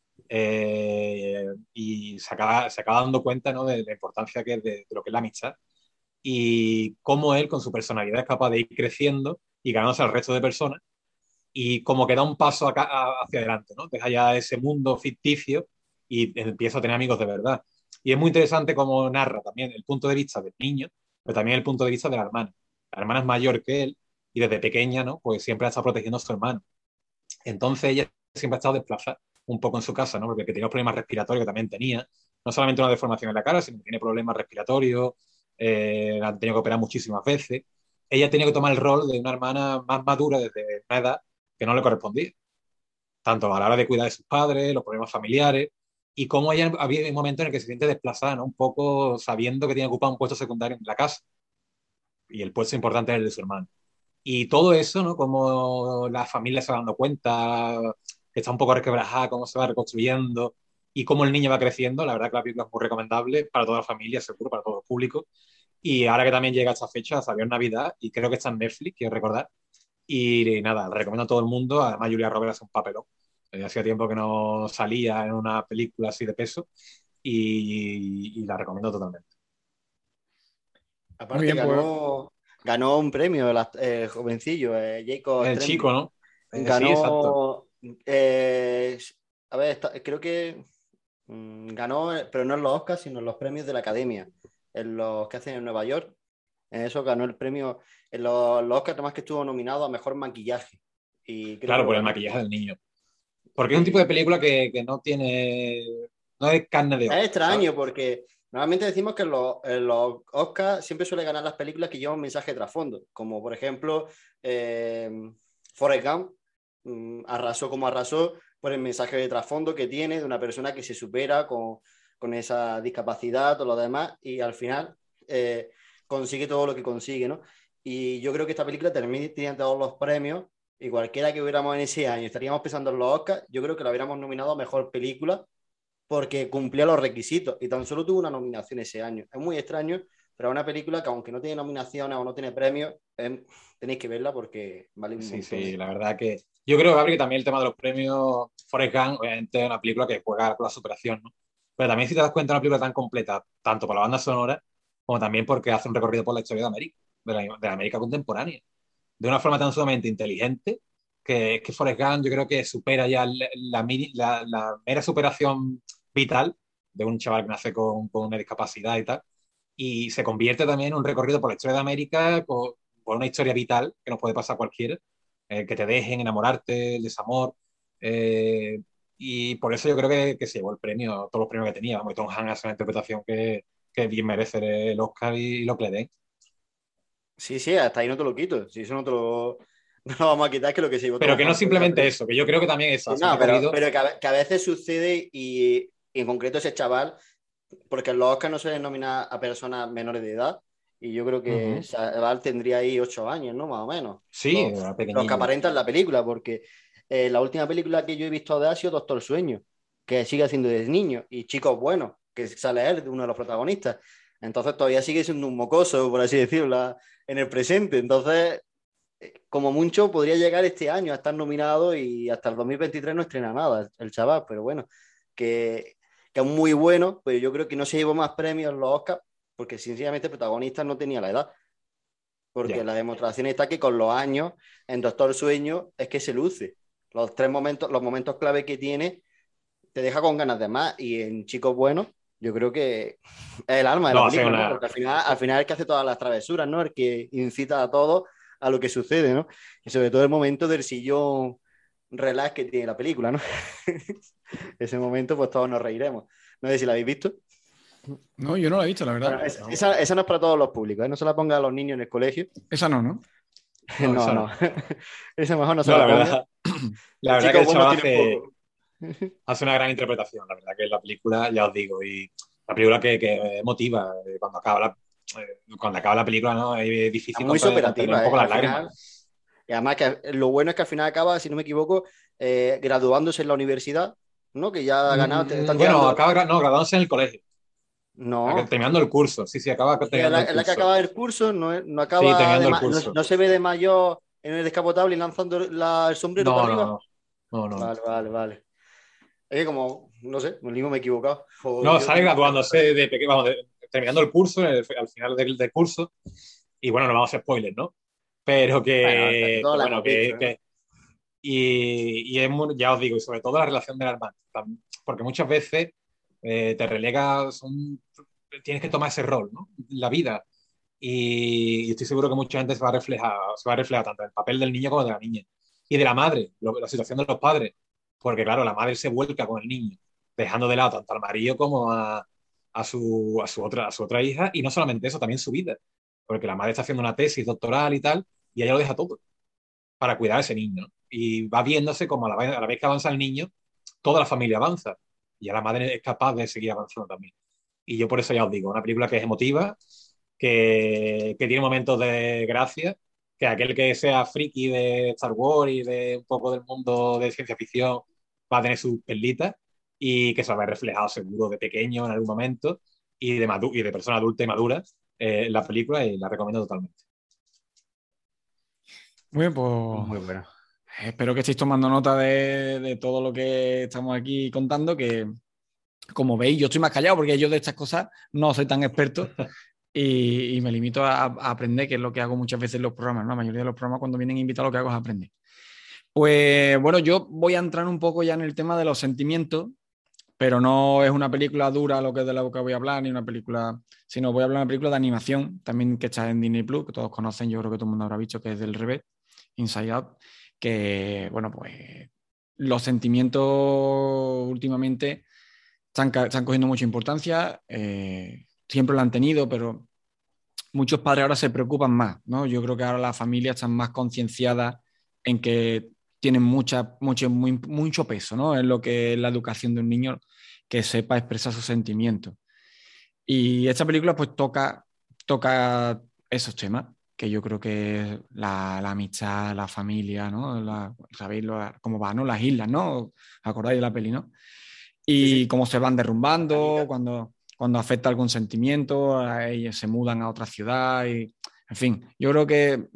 y se acaba dando cuenta, ¿no? De la importancia que es de lo que es la amistad y cómo él con su personalidad es capaz de ir creciendo y ganándose al resto de personas y como que da un paso hacia adelante, ¿no? Deja ya ese mundo ficticio y empieza a tener amigos de verdad. Y es muy interesante cómo narra también el punto de vista del niño, pero también el punto de vista de la hermana. La hermana es mayor que él y desde pequeña, ¿no? Pues siempre ha estado protegiendo a su hermano. Entonces ella siempre ha estado desplazada un poco en su casa, ¿no? Porque tenía problemas respiratorios que también tenía. No solamente una deformación en la cara, sino que tiene problemas respiratorios, han tenido que operar muchísimas veces. Ella tenía que tomar el rol de una hermana más madura desde una edad que no le correspondía, tanto a la hora de cuidar de sus padres, los problemas familiares, y cómo ella había un momento en el que se siente desplazada, ¿no? Un poco sabiendo que tiene que ocupar un puesto secundario en la casa, y el puesto importante es el de su hermano. Y todo eso, ¿no? Como la familia se va dando cuenta, que está un poco resquebrajada, cómo se va reconstruyendo y cómo el niño va creciendo. La verdad que la película es muy recomendable para toda la familia, seguro, para todo el público. Y ahora que también llega esta fecha, salió en Navidad y creo que está en Netflix, quiero recordar. Y nada, la recomiendo a todo el mundo. Además, Julia Roberts hace un papelón. Hacía tiempo que no salía en una película así de peso y la recomiendo totalmente. Muy Aparte, bien, pues ganó un premio el jovencillo, Jacob El chico, Tremblay. ¿no? Sí, exacto. Ganó, eh, a ver, creo que ganó, pero no en los Oscars, sino en los premios de la Academia, en los que hacen en Nueva York. En eso ganó el premio, en los Oscars, además que estuvo nominado a Mejor Maquillaje. Y creo que Claro, lo por el ganó. maquillaje del niño. Porque es un tipo de Y película que no tiene. No es carne de es Oscar, ¿sabes? extraño porque normalmente decimos que en los Oscars siempre suele ganar las películas que llevan un mensaje de trasfondo, como por ejemplo eh, Forrest Gump arrasó como arrasó por el mensaje de trasfondo que tiene de una persona que se supera con esa discapacidad o lo demás y al final eh, consigue todo lo que consigue, ¿no? Y yo creo que esta película termina teniendo todos los premios y cualquiera que hubiéramos en ese año estaríamos pensando en los Oscars, yo creo que lo hubiéramos nominado a Mejor Película porque cumplía los requisitos y tan solo tuvo una nominación ese año. Es muy extraño, pero es una película que aunque no tiene nominaciones o no tiene premios, tenéis que verla porque vale un Sí, montón. sí, la verdad que. Yo creo, Gabriel, que también el tema de los premios. Forrest Gump, obviamente, es una película que juega con la superación, ¿no? Pero también, si te das cuenta, es una película tan completa, tanto por la banda sonora, como también porque hace un recorrido por la historia de América, de la América contemporánea, de una forma tan sumamente inteligente que Forrest Gump yo creo que supera ya la mera superación vital de un chaval que nace con una discapacidad y tal, y se convierte también en un recorrido por la historia de América, por una historia vital que nos puede pasar a cualquiera, que te dejen enamorarte, el desamor, eh, y por eso yo creo que se llevó el premio, todos los premios que tenía. Vamos, y Tom Hanks hace una interpretación que bien merece el Oscar y lo que le den. Sí, sí, hasta ahí no te lo quito. Si eso no te lo, no lo vamos a quitar, que lo que se llevó Pero Tom que no Hanks por esa simplemente película. eso, que yo creo que también eso Sí, hace un no, pero, recorrido. pero que a veces sucede y en concreto ese chaval, porque en los Oscars no suelen nominar a personas menores de edad y yo creo que Ujú. chaval tendría ahí 8 años, ¿no? Más o menos. Sí, Los, era los que pequeñillo. aparentan la película, porque la última película que yo he visto de él ha sido Doctor Sueño, que sigue siendo de niño, y Chicos Buenos, que sale él, de uno de los protagonistas. Entonces todavía sigue siendo un mocoso, por así decirlo, en el presente. Entonces, como mucho, podría llegar este año a estar nominado y hasta el 2023 no estrena nada el chaval, pero bueno, que es muy bueno, pero yo creo que no se llevó más premios en los Oscars porque sencillamente el protagonista no tenía la edad. Porque Ya. la demostración está que con los años, en Doctor Sueño, es que se luce. Los momentos clave que tiene, te deja con ganas de más. Y en Chicos Buenos, yo creo que es el alma de No, la hace película, ¿no? una... Porque al final es el que hace todas las travesuras, ¿no? El que incita a todos a lo que sucede, ¿no? Y sobre todo el momento del sillón relax que tiene la película, ¿no? Ese momento, pues todos nos reiremos. No sé si la habéis visto. No, yo no la he visto, la verdad. Bueno, esa no es para todos los públicos, ¿eh? No se la ponga a los niños en el colegio. Esa no, ¿no? No, No, eso no. no. Esa mejor no se No, la ponga. la El verdad chico que el bueno chaval tiene poco. hace una gran interpretación, la verdad que la película, ya os digo, y la película que emotiva, cuando acaba la película, ¿no? Es Es difícil muy contener un superativa, ¿eh? poco las Al lágrimas. final. Y además que lo bueno es que al final acaba, si no me equivoco, graduándose en la universidad, ¿no? Que ya ha ganado, están Bueno, tirando. no, graduándose en el colegio, No, terminando el curso, sí, acaba sí, terminando el es la que curso, acaba el curso, no, no sí, acaba terminando de el curso. no se ve de mayor en el descapotable y lanzando el sombrero para No, no, arriba. no, no, no. Vale, vale, vale. Es que como, no sé, lo mismo me he equivocado. O No, yo sale tengo que graduándose de pequeño, vamos, terminando el curso, al final del curso, y bueno, no vamos a spoilers, ¿no? Pero Bueno, casi que todos la bueno, hemos visto, ¿no? y es ya os digo, y sobre todo la relación de la hermana, porque muchas veces te relegas, tienes que tomar ese rol, ¿no? La vida. Y estoy seguro que mucha gente se va a reflejar tanto en el papel del niño como de la niña. Y de la madre, la situación de los padres. Porque claro, la madre se vuelca con el niño, dejando de lado tanto al marido como a su otra hija. Y no solamente eso, también su vida. Porque la madre está haciendo una tesis doctoral y tal, y ella lo deja todo para cuidar a ese niño, ¿no? Y va viéndose como a la vez que avanza el niño, toda la familia avanza. Y a la madre es capaz de seguir avanzando también. Y yo por eso ya os digo, una película que es emotiva, que tiene momentos de gracia, que aquel que sea friki de Star Wars y de un poco del mundo de ciencia ficción va a tener sus perlitas y que se va a ver reflejado seguro de pequeño en algún momento y de persona adulta y madura en la película y la recomiendo totalmente. Muy bien, pues Muy bueno. espero que estéis tomando nota de todo lo que estamos aquí contando, que como veis, yo estoy más callado porque yo de estas cosas no soy tan experto y me limito a aprender, que es lo que hago muchas veces en los programas, ¿no? La mayoría de los programas cuando vienen invitados lo que hago es aprender. Pues bueno, yo voy a entrar un poco ya en el tema de los sentimientos, pero no es una película dura lo que de la que voy a hablar, ni una película, sino voy a hablar de una película de animación, también que está en Disney Plus, que todos conocen, yo creo que todo el mundo habrá visto, que es del revés, Inside Out, que bueno, pues los sentimientos últimamente están cogiendo mucha importancia, siempre lo han tenido, pero muchos padres ahora se preocupan más, ¿no? Yo creo que ahora las familias están más concienciadas en que tienen mucho peso, ¿no? En lo que es la educación de un niño, que sepa expresar sus sentimientos. Y esta película pues toca esos temas, que yo creo que es la amistad, la familia, ¿no? ¿Sabéis cómo va, ¿no? Las islas, ¿no? ¿Acordáis de la peli, no? Sí, Y sí. cómo se van derrumbando, Canica. cuando afecta algún sentimiento, ellos se mudan a otra ciudad. Y, en fin, yo creo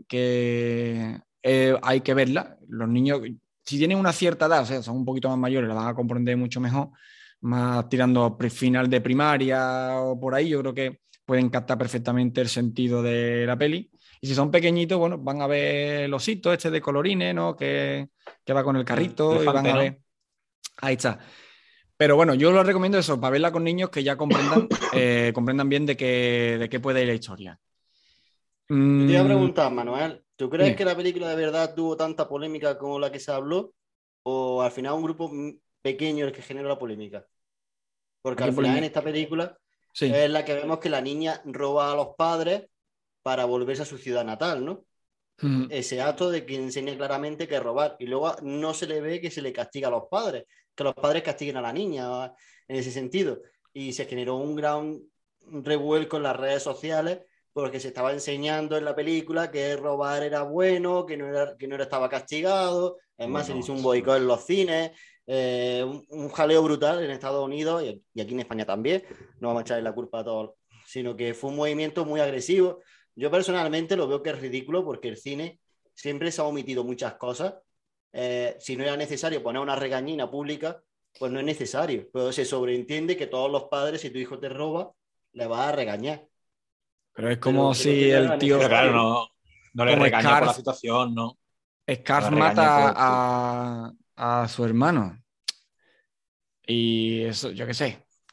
que hay que verla. Los niños, si tienen una cierta edad, o sea, son un poquito más mayores, la van a comprender mucho mejor, más tirando a final de primaria o por ahí, yo creo que pueden captar perfectamente el sentido de la peli. Y si son pequeñitos, bueno, van a ver el osito este de colorines, ¿no? Que va con el carrito y van Elefante, a ¿no? ver. Ahí está. Pero bueno, yo lo recomiendo eso, para verla con niños que ya comprendan bien de qué puede ir la historia. Yo te iba a Mm, preguntar, Manuel, ¿tú crees que dime, la película de verdad tuvo tanta polémica como la que se habló? ¿O al final un grupo pequeño el que generó la polémica? Porque aquí al final en polémica. esta película Sí. es la que vemos que la niña roba a los padres para volverse a su ciudad natal, ¿no? Mm, Ese acto de que enseña claramente que es robar. Y luego no se le ve que se le castiga a los padres, que los padres castiguen a la niña en ese sentido. Y se generó un gran revuelco en las redes sociales porque se estaba enseñando en la película que robar era bueno, que no era estaba castigado. Es más, se le Bueno, hizo un boicot en los cines, un jaleo brutal en Estados Unidos y aquí en España también. No vamos a echarle la culpa a todos, sino que fue un movimiento muy agresivo. Yo personalmente lo veo que es ridículo porque el cine siempre se ha omitido muchas cosas. Si no era necesario poner una regañina pública, pues no es necesario. Pero se sobreentiende que todos los padres, si tu hijo te roba, le vas a regañar. pero es como Pero creo que si no era el tío, pero claro, necesario. no le como regaña por la Scarf, situación, ¿no? No Scarf le regaña mata por... a su hermano. Y eso, yo qué sé.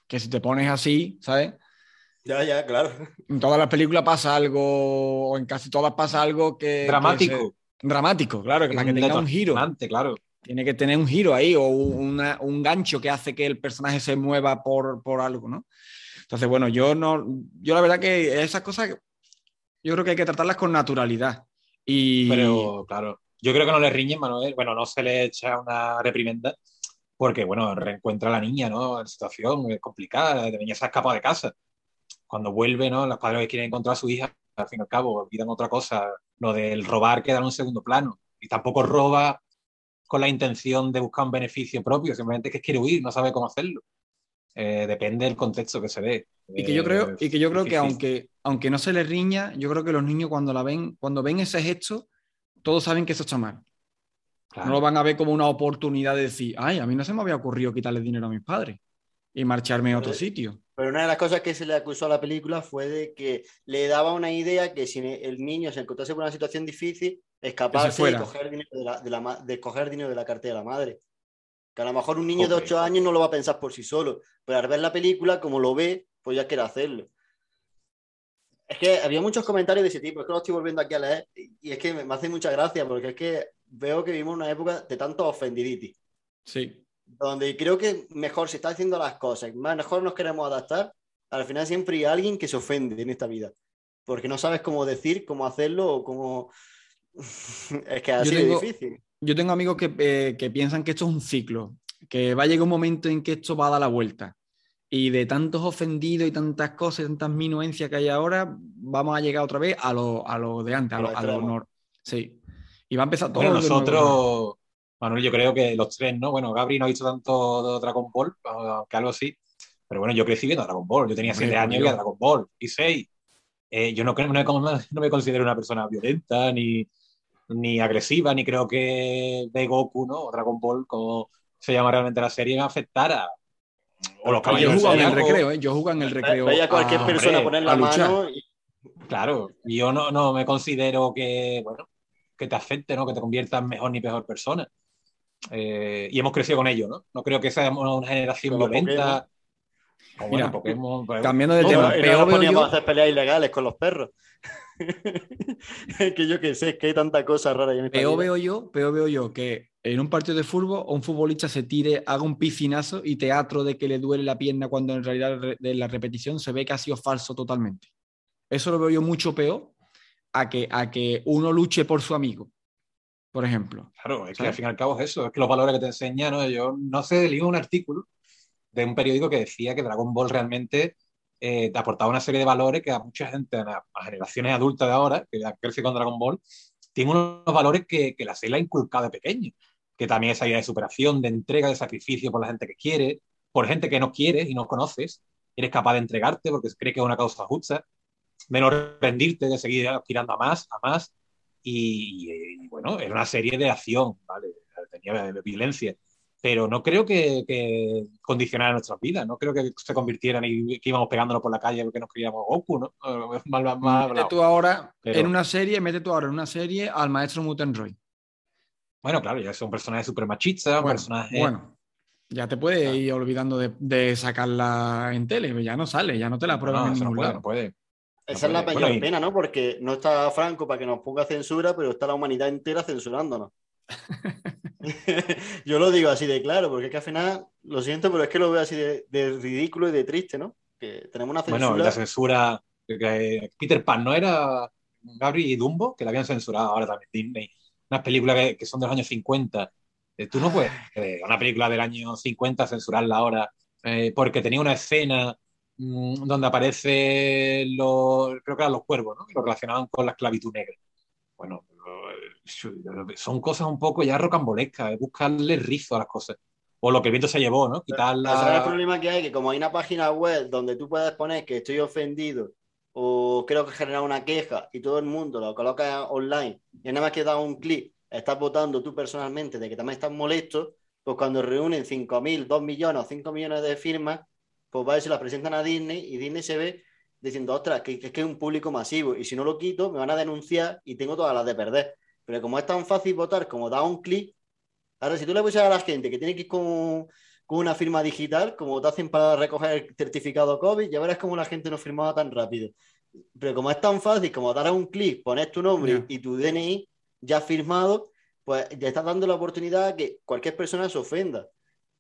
que si te pones así, ¿sabes? Ya, claro. En todas las películas pasa algo, o en casi todas pasa algo Dramático. dramático, claro, que para que Un tenga un giro. detonante, claro. Tiene que tener un giro ahí o un gancho que hace que el personaje se mueva por algo, ¿no? Entonces, bueno, yo la verdad que esas cosas yo creo que hay que tratarlas con naturalidad. Y Pero, claro, yo creo que no le riñen, Manuel. Bueno, no se le echa una reprimenda porque, bueno, reencuentra a la niña, ¿no? En situación complicada, la niña se ha escapado de casa. Cuando vuelve, ¿no? Los padres quieren encontrar a su hija, al fin y al cabo, olvidan otra cosa. Lo del robar queda en un segundo plano. Y tampoco roba con la intención de buscar un beneficio propio, simplemente que quiere huir, no sabe cómo hacerlo. Depende del contexto que se ve. que yo creo, y que yo creo que Difícil. aunque no se les riña, yo creo que los niños cuando ven ese gesto, todos saben que eso está mal. No lo Claro. van a ver como una oportunidad de decir, ay, a mí no se me había ocurrido quitarle dinero a mis padres y marcharme a otro sitio. Pero una de las cosas que se le acusó a la película fue de que le daba una idea que si el niño se encontrase por una situación difícil, Que se escaparse y fuera. coger dinero de coger dinero de la cartera de la madre. Que a lo mejor un niño de Ok. 8 años no lo va a pensar por sí solo, pero al ver la película, como lo ve, pues ya quiere hacerlo. Es que había muchos comentarios de ese tipo, es que lo estoy volviendo aquí a leer y es que me hace mucha gracia porque es que veo que vivimos una época de tanto ofendiditis, Sí. donde creo que mejor se está haciendo las cosas, mejor nos queremos adaptar, al final siempre hay alguien que se ofende en esta vida, porque no sabes cómo decir, cómo hacerlo o cómo... Es que Yo así de tengo, difícil. yo tengo amigos que piensan que esto es un ciclo, que va a llegar un momento en que esto va a dar la vuelta. Y de tantos ofendidos y tantas cosas y tantas minuencias que hay ahora, vamos a llegar otra vez a lo de antes, A los a lo extremos. Sí. Y va a empezar Bueno, todo de nuevo otra vez. nosotros, Manuel, yo creo que los tres, ¿no? Bueno, Gabri no ha visto tanto de Dragon Ball, que algo así, pero bueno, yo crecí viendo Dragon Ball. Yo tenía Hombre, 7 por años y a Dios. Dragon Ball, y 6. Yo no me considero una persona violenta, ni agresiva, ni creo que de Goku, ¿no? O Dragon Ball, como se llama realmente la serie, me afectara. O los Y yo Caballeros del jugaba en el Zodiaco. recreo, ¿eh? Yo jugaba en el recreo Veía a cualquier persona Hombre, poner a la luchar. mano y claro, y yo no me considero que, bueno, que te afecte, ¿no? Que te conviertas en mejor ni peor persona. Y hemos crecido con ello, ¿no? No creo que seamos una generación con los Pokémon. violenta, o bueno, Mira, Pokémon, pues, cambiando de Y no, tema, y no peor nos veo poníamos a yo, hacer peleas ilegales con los perros. Es que yo qué sé, es que hay tanta cosa rara en esta vida. peor veo yo que en un partido de fútbol un futbolista se tire, haga un piscinazo y teatro de que le duele la pierna cuando en realidad de la repetición se ve que ha sido falso totalmente. Eso lo veo yo mucho peor a que uno luche por su amigo, por ejemplo. claro, es que al ¿Sabes? fin y al cabo es eso, es que los valores que te enseñan, ¿no? Yo no sé, leí un artículo de un periódico que decía que Dragon Ball realmente te aportaba una serie de valores que a mucha gente, a generaciones adultas de ahora, que ya crece con Dragon Ball, tiene unos valores que la serie la ha inculcado de pequeño, que también esa idea de superación, de entrega, de sacrificio por la gente que quiere, por gente que no quieres y no conoces, eres capaz de entregarte porque crees que es una causa justa, de no rendirte, de seguir aspirando a más, y bueno, era una serie de acción, ¿vale? Tenía violencia, pero no creo que condicionara nuestras vidas, no creo que se convirtieran y que íbamos pegándonos por la calle porque nos queríamos Goku, ¿no? Mal Mete hablado. tú ahora Pero mete tú ahora en una serie al maestro Mutenroy. bueno, claro, ya es un personaje súper machista, un personaje... Bueno, ya te puedes ir olvidando de sacarla en tele, ya no sale, ya no te la No, prueban no, en eso no ningún puede, lado. no puede. No Esa es la puede. Bueno, mayor pena, ¿no? Porque no está Franco para que nos ponga censura, pero está la humanidad entera censurándonos. Yo lo digo así de claro, porque es que al final, lo siento, pero es que lo veo así de ridículo y de triste, ¿no? Que tenemos una bueno, y la censura. censura... Peter Pan no era Gabri y Dumbo, que la habían censurado ahora también Disney. Unas películas que son de los años 50. Tú no puedes una película del año 50 censurarla ahora porque tenía una escena donde aparece creo que eran los cuervos, ¿no? Y lo relacionaban con la esclavitud negra. Bueno, son cosas un poco ya rocambolescas, buscarle rizo a las cosas. O lo que el viento se llevó, ¿no? Pero ¿sabes el Quitarla... problema que hay? Que como hay una página web donde tú puedes poner que estoy ofendido o creo que generar una queja y todo el mundo lo coloca online y nada más que dar un clic, estás votando tú personalmente de que también estás molesto, pues cuando reúnen 5.000, 2 millones o 5 millones de firmas, pues va y se las presentan a Disney y Disney se ve diciendo, ostras, que es un público masivo y si no lo quito me van a denunciar y tengo todas las de perder. Pero como es tan fácil votar como dar un clic, ahora si tú le pusieras a la gente que tiene que ir con una firma digital, como te hacen para recoger el certificado COVID, ya verás cómo la gente no firmaba tan rápido. Pero como es tan fácil como dar a un clic, poner tu nombre y tu DNI ya firmado, pues ya estás dando la oportunidad a que cualquier persona se ofenda.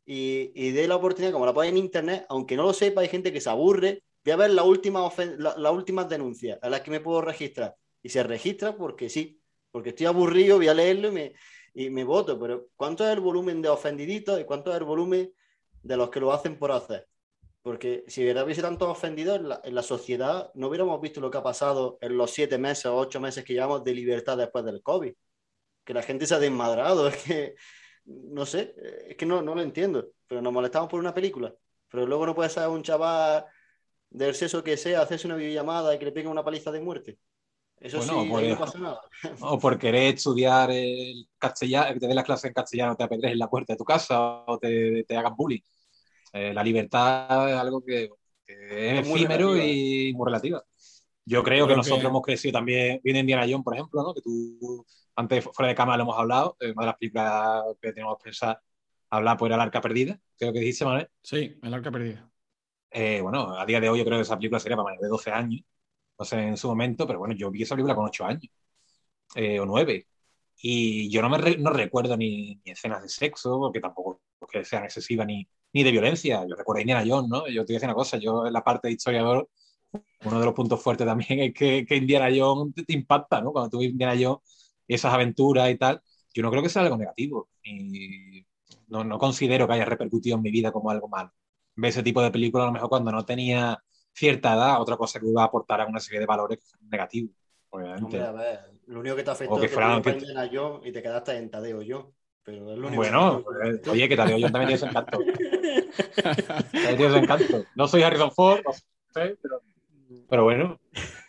Y dé la oportunidad, como la pones en internet, aunque no lo sepa, hay gente que se aburre, voy a ver las últimas denuncias a las que me puedo registrar. Y se registra porque sí, porque estoy aburrido, voy a leerlo y me voto. Pero ¿cuánto es el volumen de ofendiditos y cuánto es el volumen de los que lo hacen por hacer? Porque si de verdad hubiese tantos ofendidos en la sociedad, no hubiéramos visto lo que ha pasado en los 7 meses o 8 meses que llevamos de libertad después del COVID. Que la gente se ha desmadrado, es que no sé, es que no lo entiendo, pero nos molestamos por una película. Pero luego no puede ser un chaval del sexo que sea, hacerse una videollamada y que le peguen una paliza de muerte. Eso Bueno, sí, ahí no pasa nada. o por querer estudiar el castellano, que te den las clases en castellano, te apedrees en la puerta de tu casa o te hagan bullying. La libertad es algo que es Es muy efímero relativa. y muy relativa. Yo creo que nosotros hemos crecido también, viene Indiana Jones, por ejemplo, ¿no? Que tú, antes fuera de cámara lo hemos hablado, una de las películas que teníamos pensado hablar, pues era El Arca Perdida, creo que dijiste, Manuel. Sí, El Arca Perdida. Bueno, a día de hoy yo creo que esa película sería para mayores de 12 años, no sé en su momento, pero bueno, yo vi esa película con 8 años, o 9, y yo no recuerdo ni escenas de sexo, porque tampoco que sean excesivas ni de violencia. Yo recuerdo a Indiana Jones, ¿no? Yo te voy a decir una cosa, yo en la parte de historiador, uno de los puntos fuertes también es que Indiana Jones te impacta, ¿no? Cuando tú ves Indiana Jones y esas aventuras y tal, yo no creo que sea algo negativo. Y no considero que haya repercutido en mi vida como algo malo. Ver ese tipo de películas, a lo mejor cuando no tenía cierta edad, otra cosa que iba a aportar a una serie de valores negativos, Hombre, obviamente. a ver, lo único que te O afectó que es que tú fueran... ibas para Indiana Jones y te quedaste en Tadeo yo. Pero es lo único Bueno, negativo que te afectó. oye, que Tadeo Jones también tiene su encanto. También tiene su encanto. No soy Harrison Ford, no sé, pero bueno.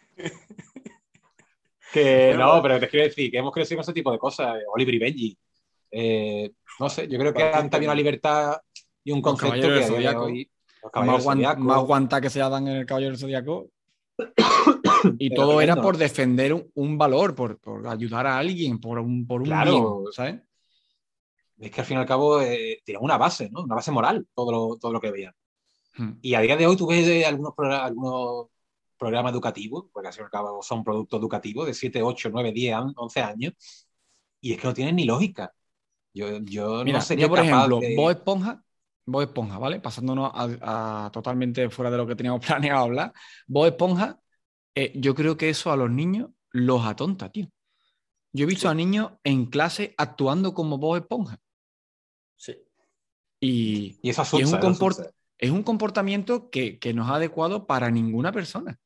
Que Bueno, no, pero te quiero decir que hemos crecido con ese tipo de cosas. Oliver y Benji. No sé, yo creo que cualquier antes había una tema. libertad y un Los concepto Caballeros que del a día de Zodíaco. hoy, los Caballeros del Más Zodiaco, guanta que se dan en el Caballero del Zodíaco. Y era todo era tremendo, por ¿no? defender un valor, por ayudar a alguien, por un bien, Claro, ¿sabes? es que al fin y al cabo tienen una base, ¿no? Una base moral, todo lo que veían. Hmm. Y a día de hoy tú ves algunos programas educativos, porque al fin y al cabo son productos educativos de 7, 8, 9, 10, 11 años, y es que no tienen ni lógica. Yo no Mira, yo sería por capaz ejemplo, de... Bob Esponja, ¿vale? Pasándonos a totalmente fuera de lo que teníamos planeado hablar. Bob Esponja, yo creo que eso a los niños los atonta, tío. Yo he visto a Sí, niños en clase actuando como Bob Esponja. sí. Y, Y eso y asusta, eso asusta. es un comportamiento que no es adecuado para ninguna persona.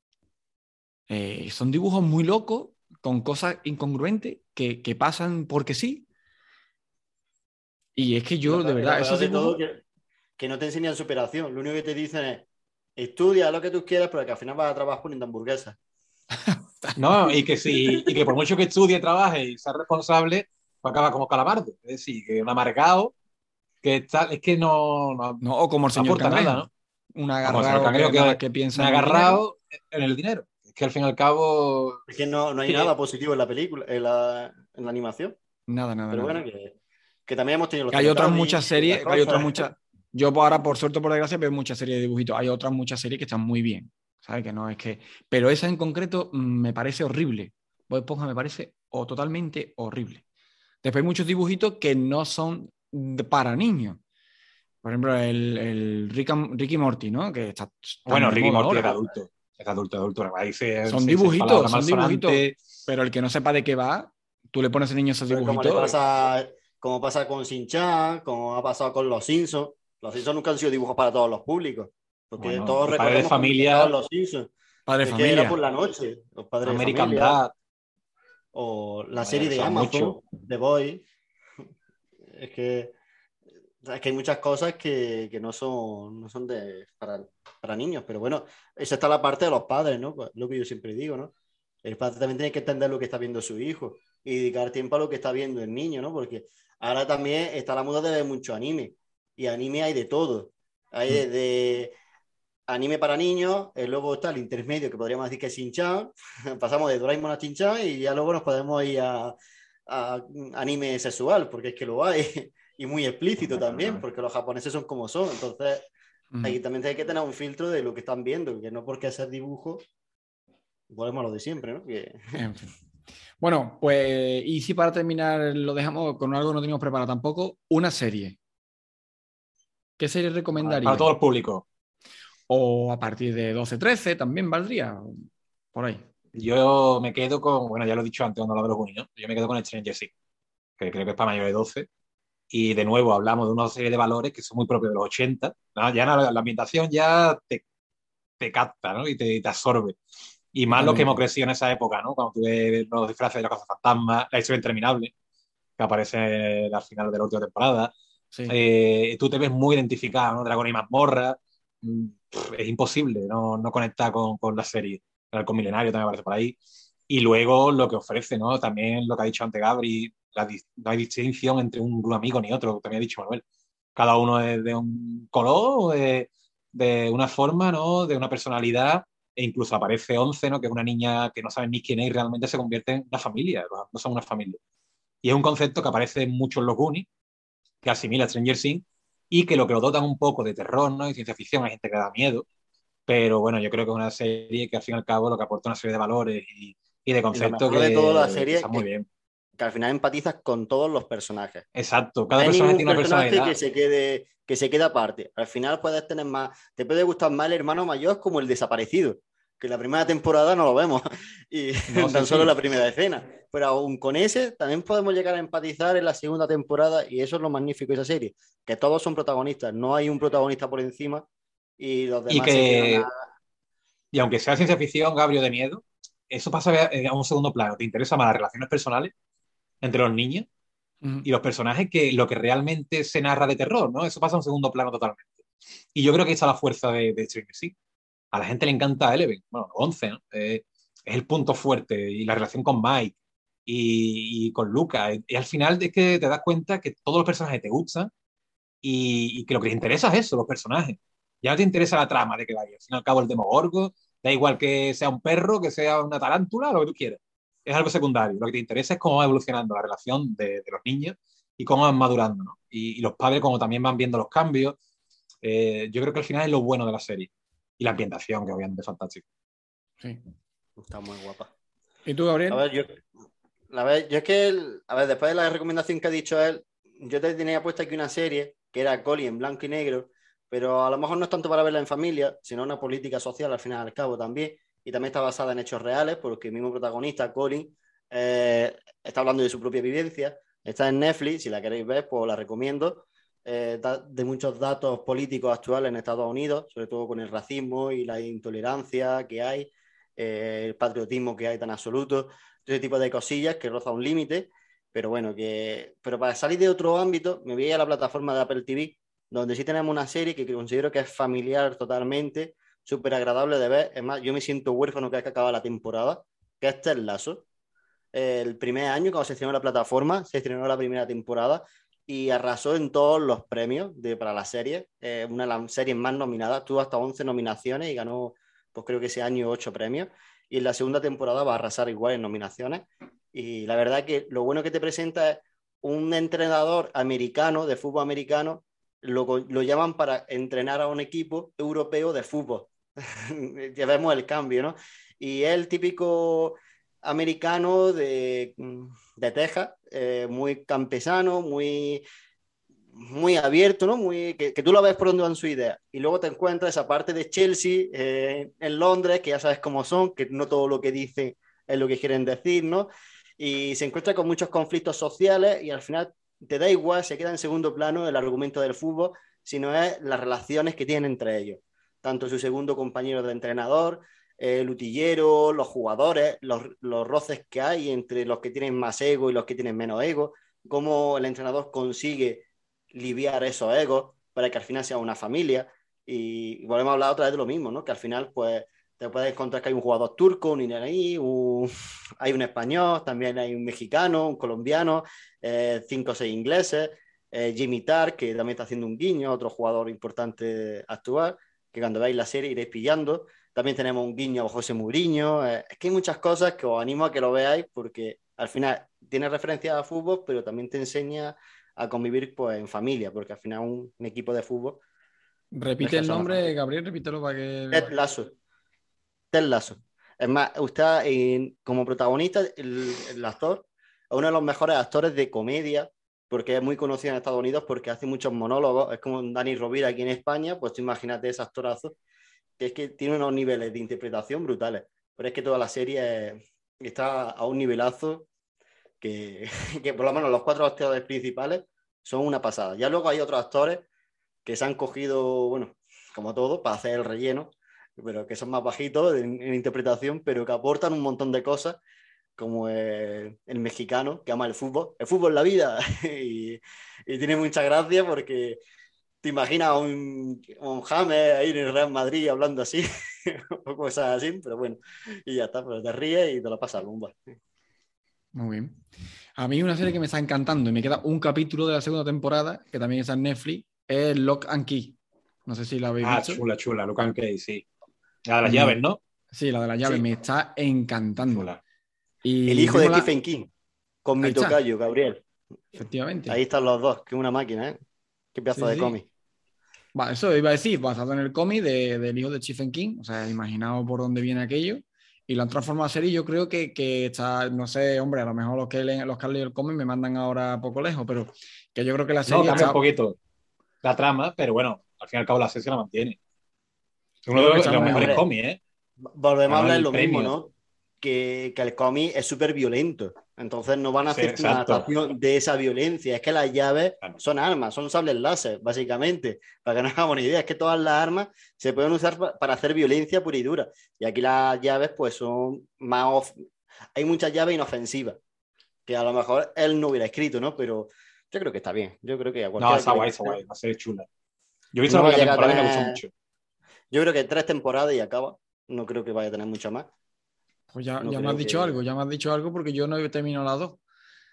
Son dibujos muy locos, con cosas incongruentes que pasan porque sí. Y es que Y yo, de y lo verdad, peor esos de todo, dibujos, que no te enseñan superación. Lo único que te dicen es, estudia lo que tú quieras, pero que al final vas a trabajar poniendo hamburguesas. No, y que por mucho que estudie, trabaje y sea responsable, pues acaba como calamardo. Es decir, que un amargado, es que no, o como el no señor aporta nada, Cangrejo, ¿no? un Como el señor agarrado que Cangrejo nada más que que me piensa ha en el dinero. agarrado en el dinero. Es que al fin y al cabo, Es que no hay que, nada positivo en la película, en la animación. Nada, nada, Pero nada. bueno, que también hemos tenido los Que hay otras muchas Teletubbies y otras series, que hay otras cosas. muchas. Yo pues, ahora, por suerte o por desgracia, veo muchas series de dibujitos. Hay otras muchas series que están muy bien. ¿Sabes? Que no es que. Pero esa en concreto me parece horrible. Bob Esponja me parece totalmente horrible. Después hay muchos dibujitos que no son para niños. Por ejemplo, el Rick y Morty, ¿no? Que está tan bueno, de Ricky moda Morty ahora. es adulto, adulto. Ahí se dice palabra Son dibujitos. malsonante. Pero el que no sepa de qué va, tú le pones al niño esos Pues dibujitos. como pasa con Shin-Chan, como ha pasado con los Simpsons. Los Simpsons nunca han sido dibujos para todos los públicos. Porque Bueno, todos y padre de recordamos cómo empezaron familia, los Simpsons. Padre de Es que era familia. por la noche, los padres de American familia, Dad, o la serie de son muchos. Amazon, The Boys. Es que, es que hay muchas cosas que no son para niños, pero bueno, esa está la parte de los padres, ¿no? Pues, lo que yo siempre digo, ¿no? El padre también tiene que entender lo que está viendo su hijo y dedicar tiempo a lo que está viendo el niño, ¿no? Porque ahora también está la moda de ver mucho anime, y anime hay de todo. Hay desde anime para niños, luego está el intermedio, que podríamos decir que es Shin-Chan, pasamos de Doraemon a Shin-Chan y ya luego nos podemos ir a anime sexual, porque es que lo hay. y muy explícito también, porque los japoneses son como son. Entonces, ahí también hay que tener un filtro de lo que están viendo, que no porque hacer dibujo, volvemos a lo de siempre, ¿no? Que... En fin. Bueno, pues, y si para terminar lo dejamos con algo que no teníamos preparado tampoco, una serie. ¿Qué serie recomendaría? Para todo el público. O a partir de 12, 13 también valdría, por ahí. Yo me quedo con, bueno, ya lo he dicho antes cuando hablaba de los Goonies, ¿no? Yo me quedo con el Stranger Things, que creo que es para mayores de 12. Y de nuevo hablamos de una serie de valores que son muy propios de los 80. ¿No? Ya la ambientación ya te capta, ¿no? Y te absorbe. Y más los que hemos crecido en esa época, ¿no? Cuando tú ves los disfraces de la Casa Fantasma, la historia interminable, que aparece al final de la última temporada. Sí. Tú te ves muy identificado, ¿no? Dragón y mazmorra. Es imposible no conectar con la serie. El Halcón Milenario también aparece por ahí. Y luego lo que ofrece, ¿no? También lo que ha dicho antes Gabri, no hay distinción entre un amigo ni otro, también ha dicho Manuel. Cada uno es de un color, de una forma, ¿no? De una personalidad, e incluso aparece Once, ¿no? Que es una niña que no sabe ni quién es y realmente se convierte en una familia, no son una familia. Y es un concepto que aparece mucho en los Goonies, que asimila a Stranger Things, y que lo dotan un poco de terror, ¿no? Y ciencia ficción, hay gente que da miedo, pero bueno, yo creo que es una serie que al fin y al cabo lo que aporta una serie de valores y de conceptos de toda la serie está muy bien. Que al final empatizas con todos los personajes. Exacto, cada personaje tiene una personalidad. Que se quede aparte. Al final puedes tener más, te puede gustar más el hermano mayor como el desaparecido, que en la primera temporada no lo vemos, y no, tan solo la primera escena. Pero aún con ese también podemos llegar a empatizar en la segunda temporada, y eso es lo magnífico de esa serie, que todos son protagonistas, no hay un protagonista por encima y los demás Y aunque sea ciencia ficción, Gabriel, de miedo, eso pasa a un segundo plano. Te interesan más las relaciones personales entre los niños y los personajes que lo que realmente se narra de terror, ¿no? Eso pasa a un segundo plano totalmente. Y yo creo que ahí está la fuerza de Stranger Things. A la gente le encanta Eleven, bueno, 11, ¿no? Es el punto fuerte, y la relación con Mike y con Luca. Y al final es que te das cuenta que todos los personajes te gustan y que lo que te interesa es eso, los personajes. Ya no te interesa la trama de que vaya. Al fin y al cabo, el Demogorgon, da igual que sea un perro, que sea una tarántula, lo que tú quieras. Es algo secundario. Lo que te interesa es cómo va evolucionando la relación de los niños y cómo van madurando, ¿no? Y los padres, como también van viendo los cambios. Yo creo que al final es lo bueno de la serie. Y la ambientación, que obviamente es fantástica. Sí. Está muy guapa. ¿Y tú, Gabriel? A ver, yo es que, después de la recomendación que ha dicho él, yo te tenía puesto aquí una serie que era Collie en blanco y negro, pero a lo mejor no es tanto para verla en familia, sino una política social al final y al cabo también, y también está basada en hechos reales, porque el mismo protagonista, Colin, está hablando de su propia vivencia, está en Netflix, si la queréis ver, pues la recomiendo, de muchos datos políticos actuales en Estados Unidos, sobre todo con el racismo y la intolerancia que hay, el patriotismo que hay tan absoluto, ese tipo de cosillas que roza un límite, pero bueno, pero para salir de otro ámbito, me voy a ir a la plataforma de Apple TV, donde sí tenemos una serie que considero que es familiar totalmente, súper agradable de ver. Es más, yo me siento huérfano cada vez que acaba la temporada, que es Ted Lasso. El primer año, cuando se estrenó la plataforma, se estrenó la primera temporada y arrasó en todos los premios para la serie. Una de las series más nominadas, tuvo hasta 11 nominaciones y ganó, pues creo que ese año 8 premios. Y en la segunda temporada va a arrasar igual en nominaciones. Y la verdad que lo bueno que te presenta es un entrenador americano, de fútbol americano, lo llaman para entrenar a un equipo europeo de fútbol. Ya vemos el cambio, ¿no? Y es el típico americano de Texas, muy campesano, muy abierto, ¿no? Que tú lo ves por donde van su idea. Y luego te encuentras esa parte de Chelsea, en Londres, que ya sabes cómo son, que no todo lo que dicen es lo que quieren decir, ¿no? Y se encuentra con muchos conflictos sociales y al final te da igual, se queda en segundo plano el argumento del fútbol, sino es las relaciones que tienen entre ellos. Tanto su segundo compañero de entrenador, el utillero, los jugadores, los roces que hay entre los que tienen más ego y los que tienen menos ego, cómo el entrenador consigue liviar esos egos para que al final sea una familia. Y volvemos a hablar otra vez de lo mismo, ¿no? Que al final, pues, te puedes encontrar que hay un jugador turco, un iraní, hay un español, también hay un mexicano, un colombiano, 5 o 6 ingleses, Jimmy Tarr, que también está haciendo un guiño, otro jugador importante actual, que cuando veáis la serie iréis pillando. También tenemos un guiño a José Mourinho. Es que hay muchas cosas que os animo a que lo veáis porque al final tiene referencia a fútbol, pero también te enseña a convivir pues en familia, porque al final un equipo de fútbol... Repite el nombre, Gabriel, repítelo para que... Ted Lasso. Ted Lasso. Es más, usted como protagonista, el actor, es uno de los mejores actores de comedia, porque es muy conocido en Estados Unidos porque hace muchos monólogos. Es como Dani Rovira aquí en España, pues tú imagínate ese actorazo, que es que tiene unos niveles de interpretación brutales. Pero es que toda la serie está a un nivelazo que por lo menos los 4 actores principales son una pasada. Ya luego hay otros actores que se han cogido, bueno, como todo, para hacer el relleno, pero que son más bajitos en interpretación, pero que aportan un montón de cosas, como el mexicano que ama el fútbol es la vida, y tiene mucha gracia porque te imaginas a un James ahí en el Real Madrid hablando así, o cosas así, pero bueno, y ya está, pero te ríes y te la pasas bomba. Muy bien. A mí una serie que me está encantando y me queda un capítulo de la segunda temporada, que también está en Netflix, es Lock and Key. No sé si la habéis visto. Chula, Lock and Key, sí. La de las llaves, ¿no? Sí, la de las llaves, sí. Me está encantando. Chula. Y el hijo de Stephen King, con mi tocayo, Gabriel. Efectivamente. Ahí están los dos, que es una máquina, ¿eh? Qué pedazo de cómic. Va, eso iba a decir, basado en el cómic del hijo de Stephen King, o sea, imaginaos por dónde viene aquello, y lo han transformado a serie. Yo creo que está, no sé, hombre, a lo mejor los que han leído el cómic me mandan ahora poco lejos, pero que yo creo que la serie... No, cambia un poquito la trama, pero bueno, al fin y al cabo la serie se la mantiene. Es uno de los mejores cómics, ¿eh? Volvemos a hablar de lo mismo, ¿no? Que el cómic es súper violento. Entonces no van a hacer una adaptación de esa violencia. Es que las llaves son armas, son sables láser, básicamente. Para que nos hagamos una idea, es que todas las armas se pueden usar para hacer violencia pura y dura. Y aquí las llaves, pues son más... Hay muchas llaves inofensivas, que a lo mejor él no hubiera escrito, ¿no? Pero yo creo que está bien. Yo creo que... No, está guay, va a ser chula. Yo he visto la primera temporada y me gustó mucho. Yo creo que 3 temporadas y acaba. No creo que vaya a tener mucha más. Pues ya me has dicho algo, porque yo no he terminado las 2.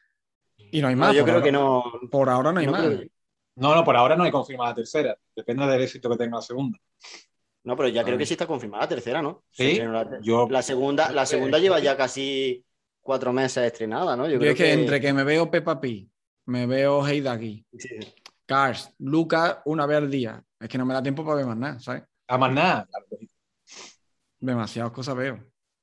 Y no hay más. No, yo creo que no. Por ahora no hay más. No, por ahora no hay confirmada la tercera. Depende del éxito que tenga la segunda. No, pero ya creo que sí está confirmada la tercera, ¿no? Sí. La segunda lleva ya casi 4 meses estrenada, ¿no? Yo creo que entre que me veo Peppa Pig, me veo Hey Ducky, Cars, Lucas una vez al día. Es que no me da tiempo para ver más nada, ¿sabes? A más nada. Demasiadas cosas veo.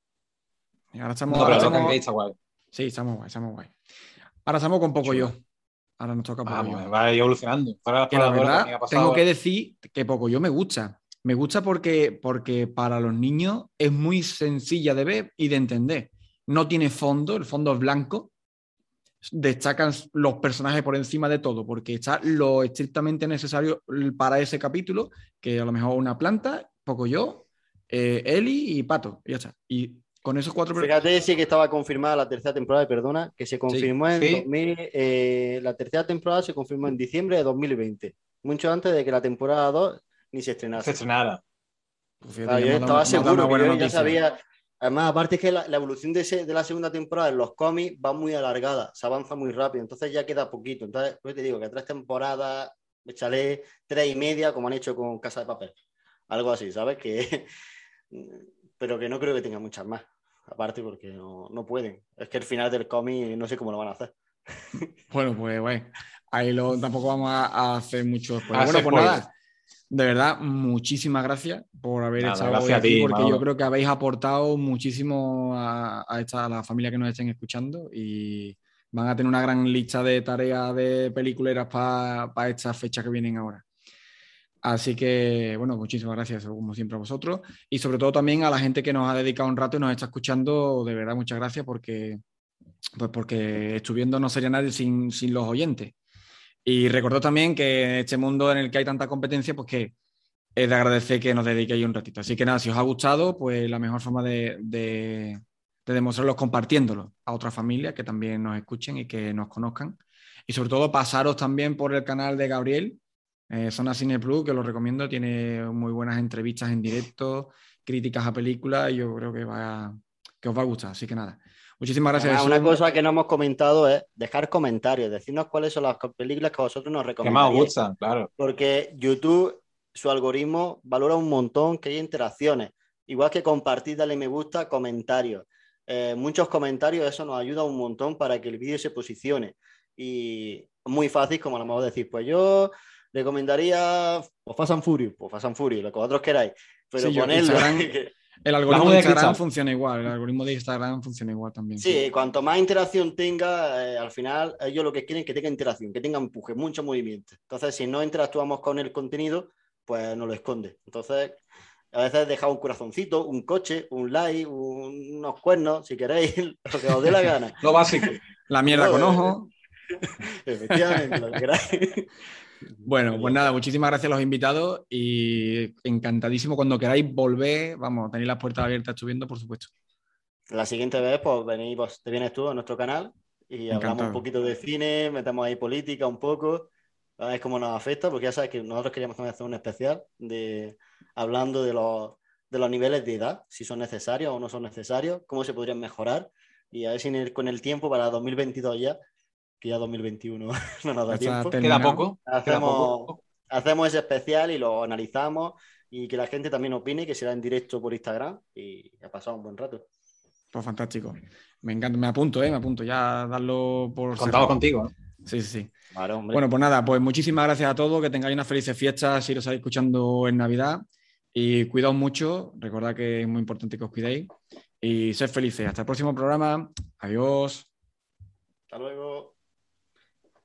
Y ahora estamos... Está guay. Sí, estamos guay. Ahora estamos con Pocoyo. Ahora nos toca Pocoyo. Va evolucionando. Que la verdad, tengo que decir que Pocoyo me gusta. Me gusta porque para los niños es muy sencilla de ver y de entender. No tiene fondo, el fondo es blanco. Destacan los personajes por encima de todo, porque está lo estrictamente necesario para ese capítulo, que a lo mejor una planta, Pocoyo, Eli y Pato, y ya está. Y con esos 4... Fíjate, sí que estaba confirmada la tercera temporada, perdona, que se confirmó en 2000, la tercera temporada se confirmó en diciembre de 2020, mucho antes de que la temporada 2 ni se estrenase. Se estrenara. Pues fíjate, yo estaba seguro que yo ya sabía. Además, aparte es que la evolución de la segunda temporada en los cómics va muy alargada, se avanza muy rápido, entonces ya queda poquito. Entonces, pues te digo que 3 temporadas, échale 3 y media, como han hecho con Casa de Papel. Algo así, ¿sabes? Pero que no creo que tenga muchas más. Aparte porque no pueden. Es que el final del cómic no sé cómo lo van a hacer. Bueno, pues ahí tampoco vamos a hacer mucho spoiler. Bueno, pues nada, de verdad, muchísimas gracias por haber estado hoy aquí, porque yo creo que habéis aportado muchísimo a la familia que nos estén escuchando, y van a tener una gran lista de tareas de peliculeras para estas fechas que vienen ahora. Así que, bueno, muchísimas gracias, como siempre, a vosotros. Y sobre todo también a la gente que nos ha dedicado un rato y nos está escuchando. De verdad, muchas gracias, porque Estuviendo no sería nadie sin los oyentes. Y recuerdo también que en este mundo en el que hay tanta competencia, pues que es de agradecer que nos dediquéis un ratito. Así que nada, si os ha gustado, pues la mejor forma de demostrarlo es compartiéndolo a otras familias que también nos escuchen y que nos conozcan. Y sobre todo pasaros también por el canal de Gabriel, Zona Cine Plus, que lo recomiendo. Tiene muy buenas entrevistas en directo, críticas a películas, y yo creo que os va a gustar. Así que nada, muchísimas gracias. Además, una cosa que no hemos comentado es dejar comentarios, decirnos cuáles son las películas que vosotros nos recomendáis. Que más os gustan, claro. Porque YouTube, su algoritmo, valora un montón que hay interacciones. Igual que compartir, darle me gusta, comentarios. Muchos comentarios, eso nos ayuda un montón para que el vídeo se posicione. y muy fácil, como a lo mejor decir, pues yo recomendaría pues Fast and Furious, lo que vosotros queráis, pero Sí, ponerlo. El algoritmo de de Instagram cristal. funciona igual, el algoritmo de Instagram funciona igual también. Sí, cuanto más interacción tenga, al final ellos lo que quieren es que tenga interacción, que tenga empuje, mucho movimiento. Entonces, si no interactuamos con el contenido, pues nos lo esconde. Entonces, a veces deja un corazoncito, un coche, un like, unos cuernos, si queréis, lo que os dé la gana. Lo básico. La mierda con No, ojo. Efectivamente, lo que queráis. Bueno, pues nada, muchísimas gracias a los invitados y encantadísimo cuando queráis volver. Vamos, tenéis las puertas abiertas Chubiendo, por supuesto. La siguiente vez, pues te vienes tú a nuestro canal y hablamos un Encantado. poquito de cine, metemos ahí política un poco, a ver cómo nos afecta, porque ya sabes que nosotros queríamos también hacer un especial hablando de los niveles de edad, si son necesarios o no son necesarios, cómo se podrían mejorar, y a ver si con el tiempo para 2022 ya, que ya 2021 no nos da Está tiempo, Queda terminado. poco. Queda poco. hacemos ese especial y lo analizamos y que la gente también opine, que será en directo por Instagram y ha pasado un buen rato. Pues fantástico. Me encanta, me apunto ya darlo por Contamos cerrado. contigo, ¿no? Sí, sí, sí. Vale, hombre. Bueno, pues nada, pues muchísimas gracias a todos, que tengáis unas felices fiestas si lo estáis escuchando en Navidad y cuidaos mucho, recordad que es muy importante que os cuidéis y sed felices. Hasta el próximo programa. Adiós. Hasta luego.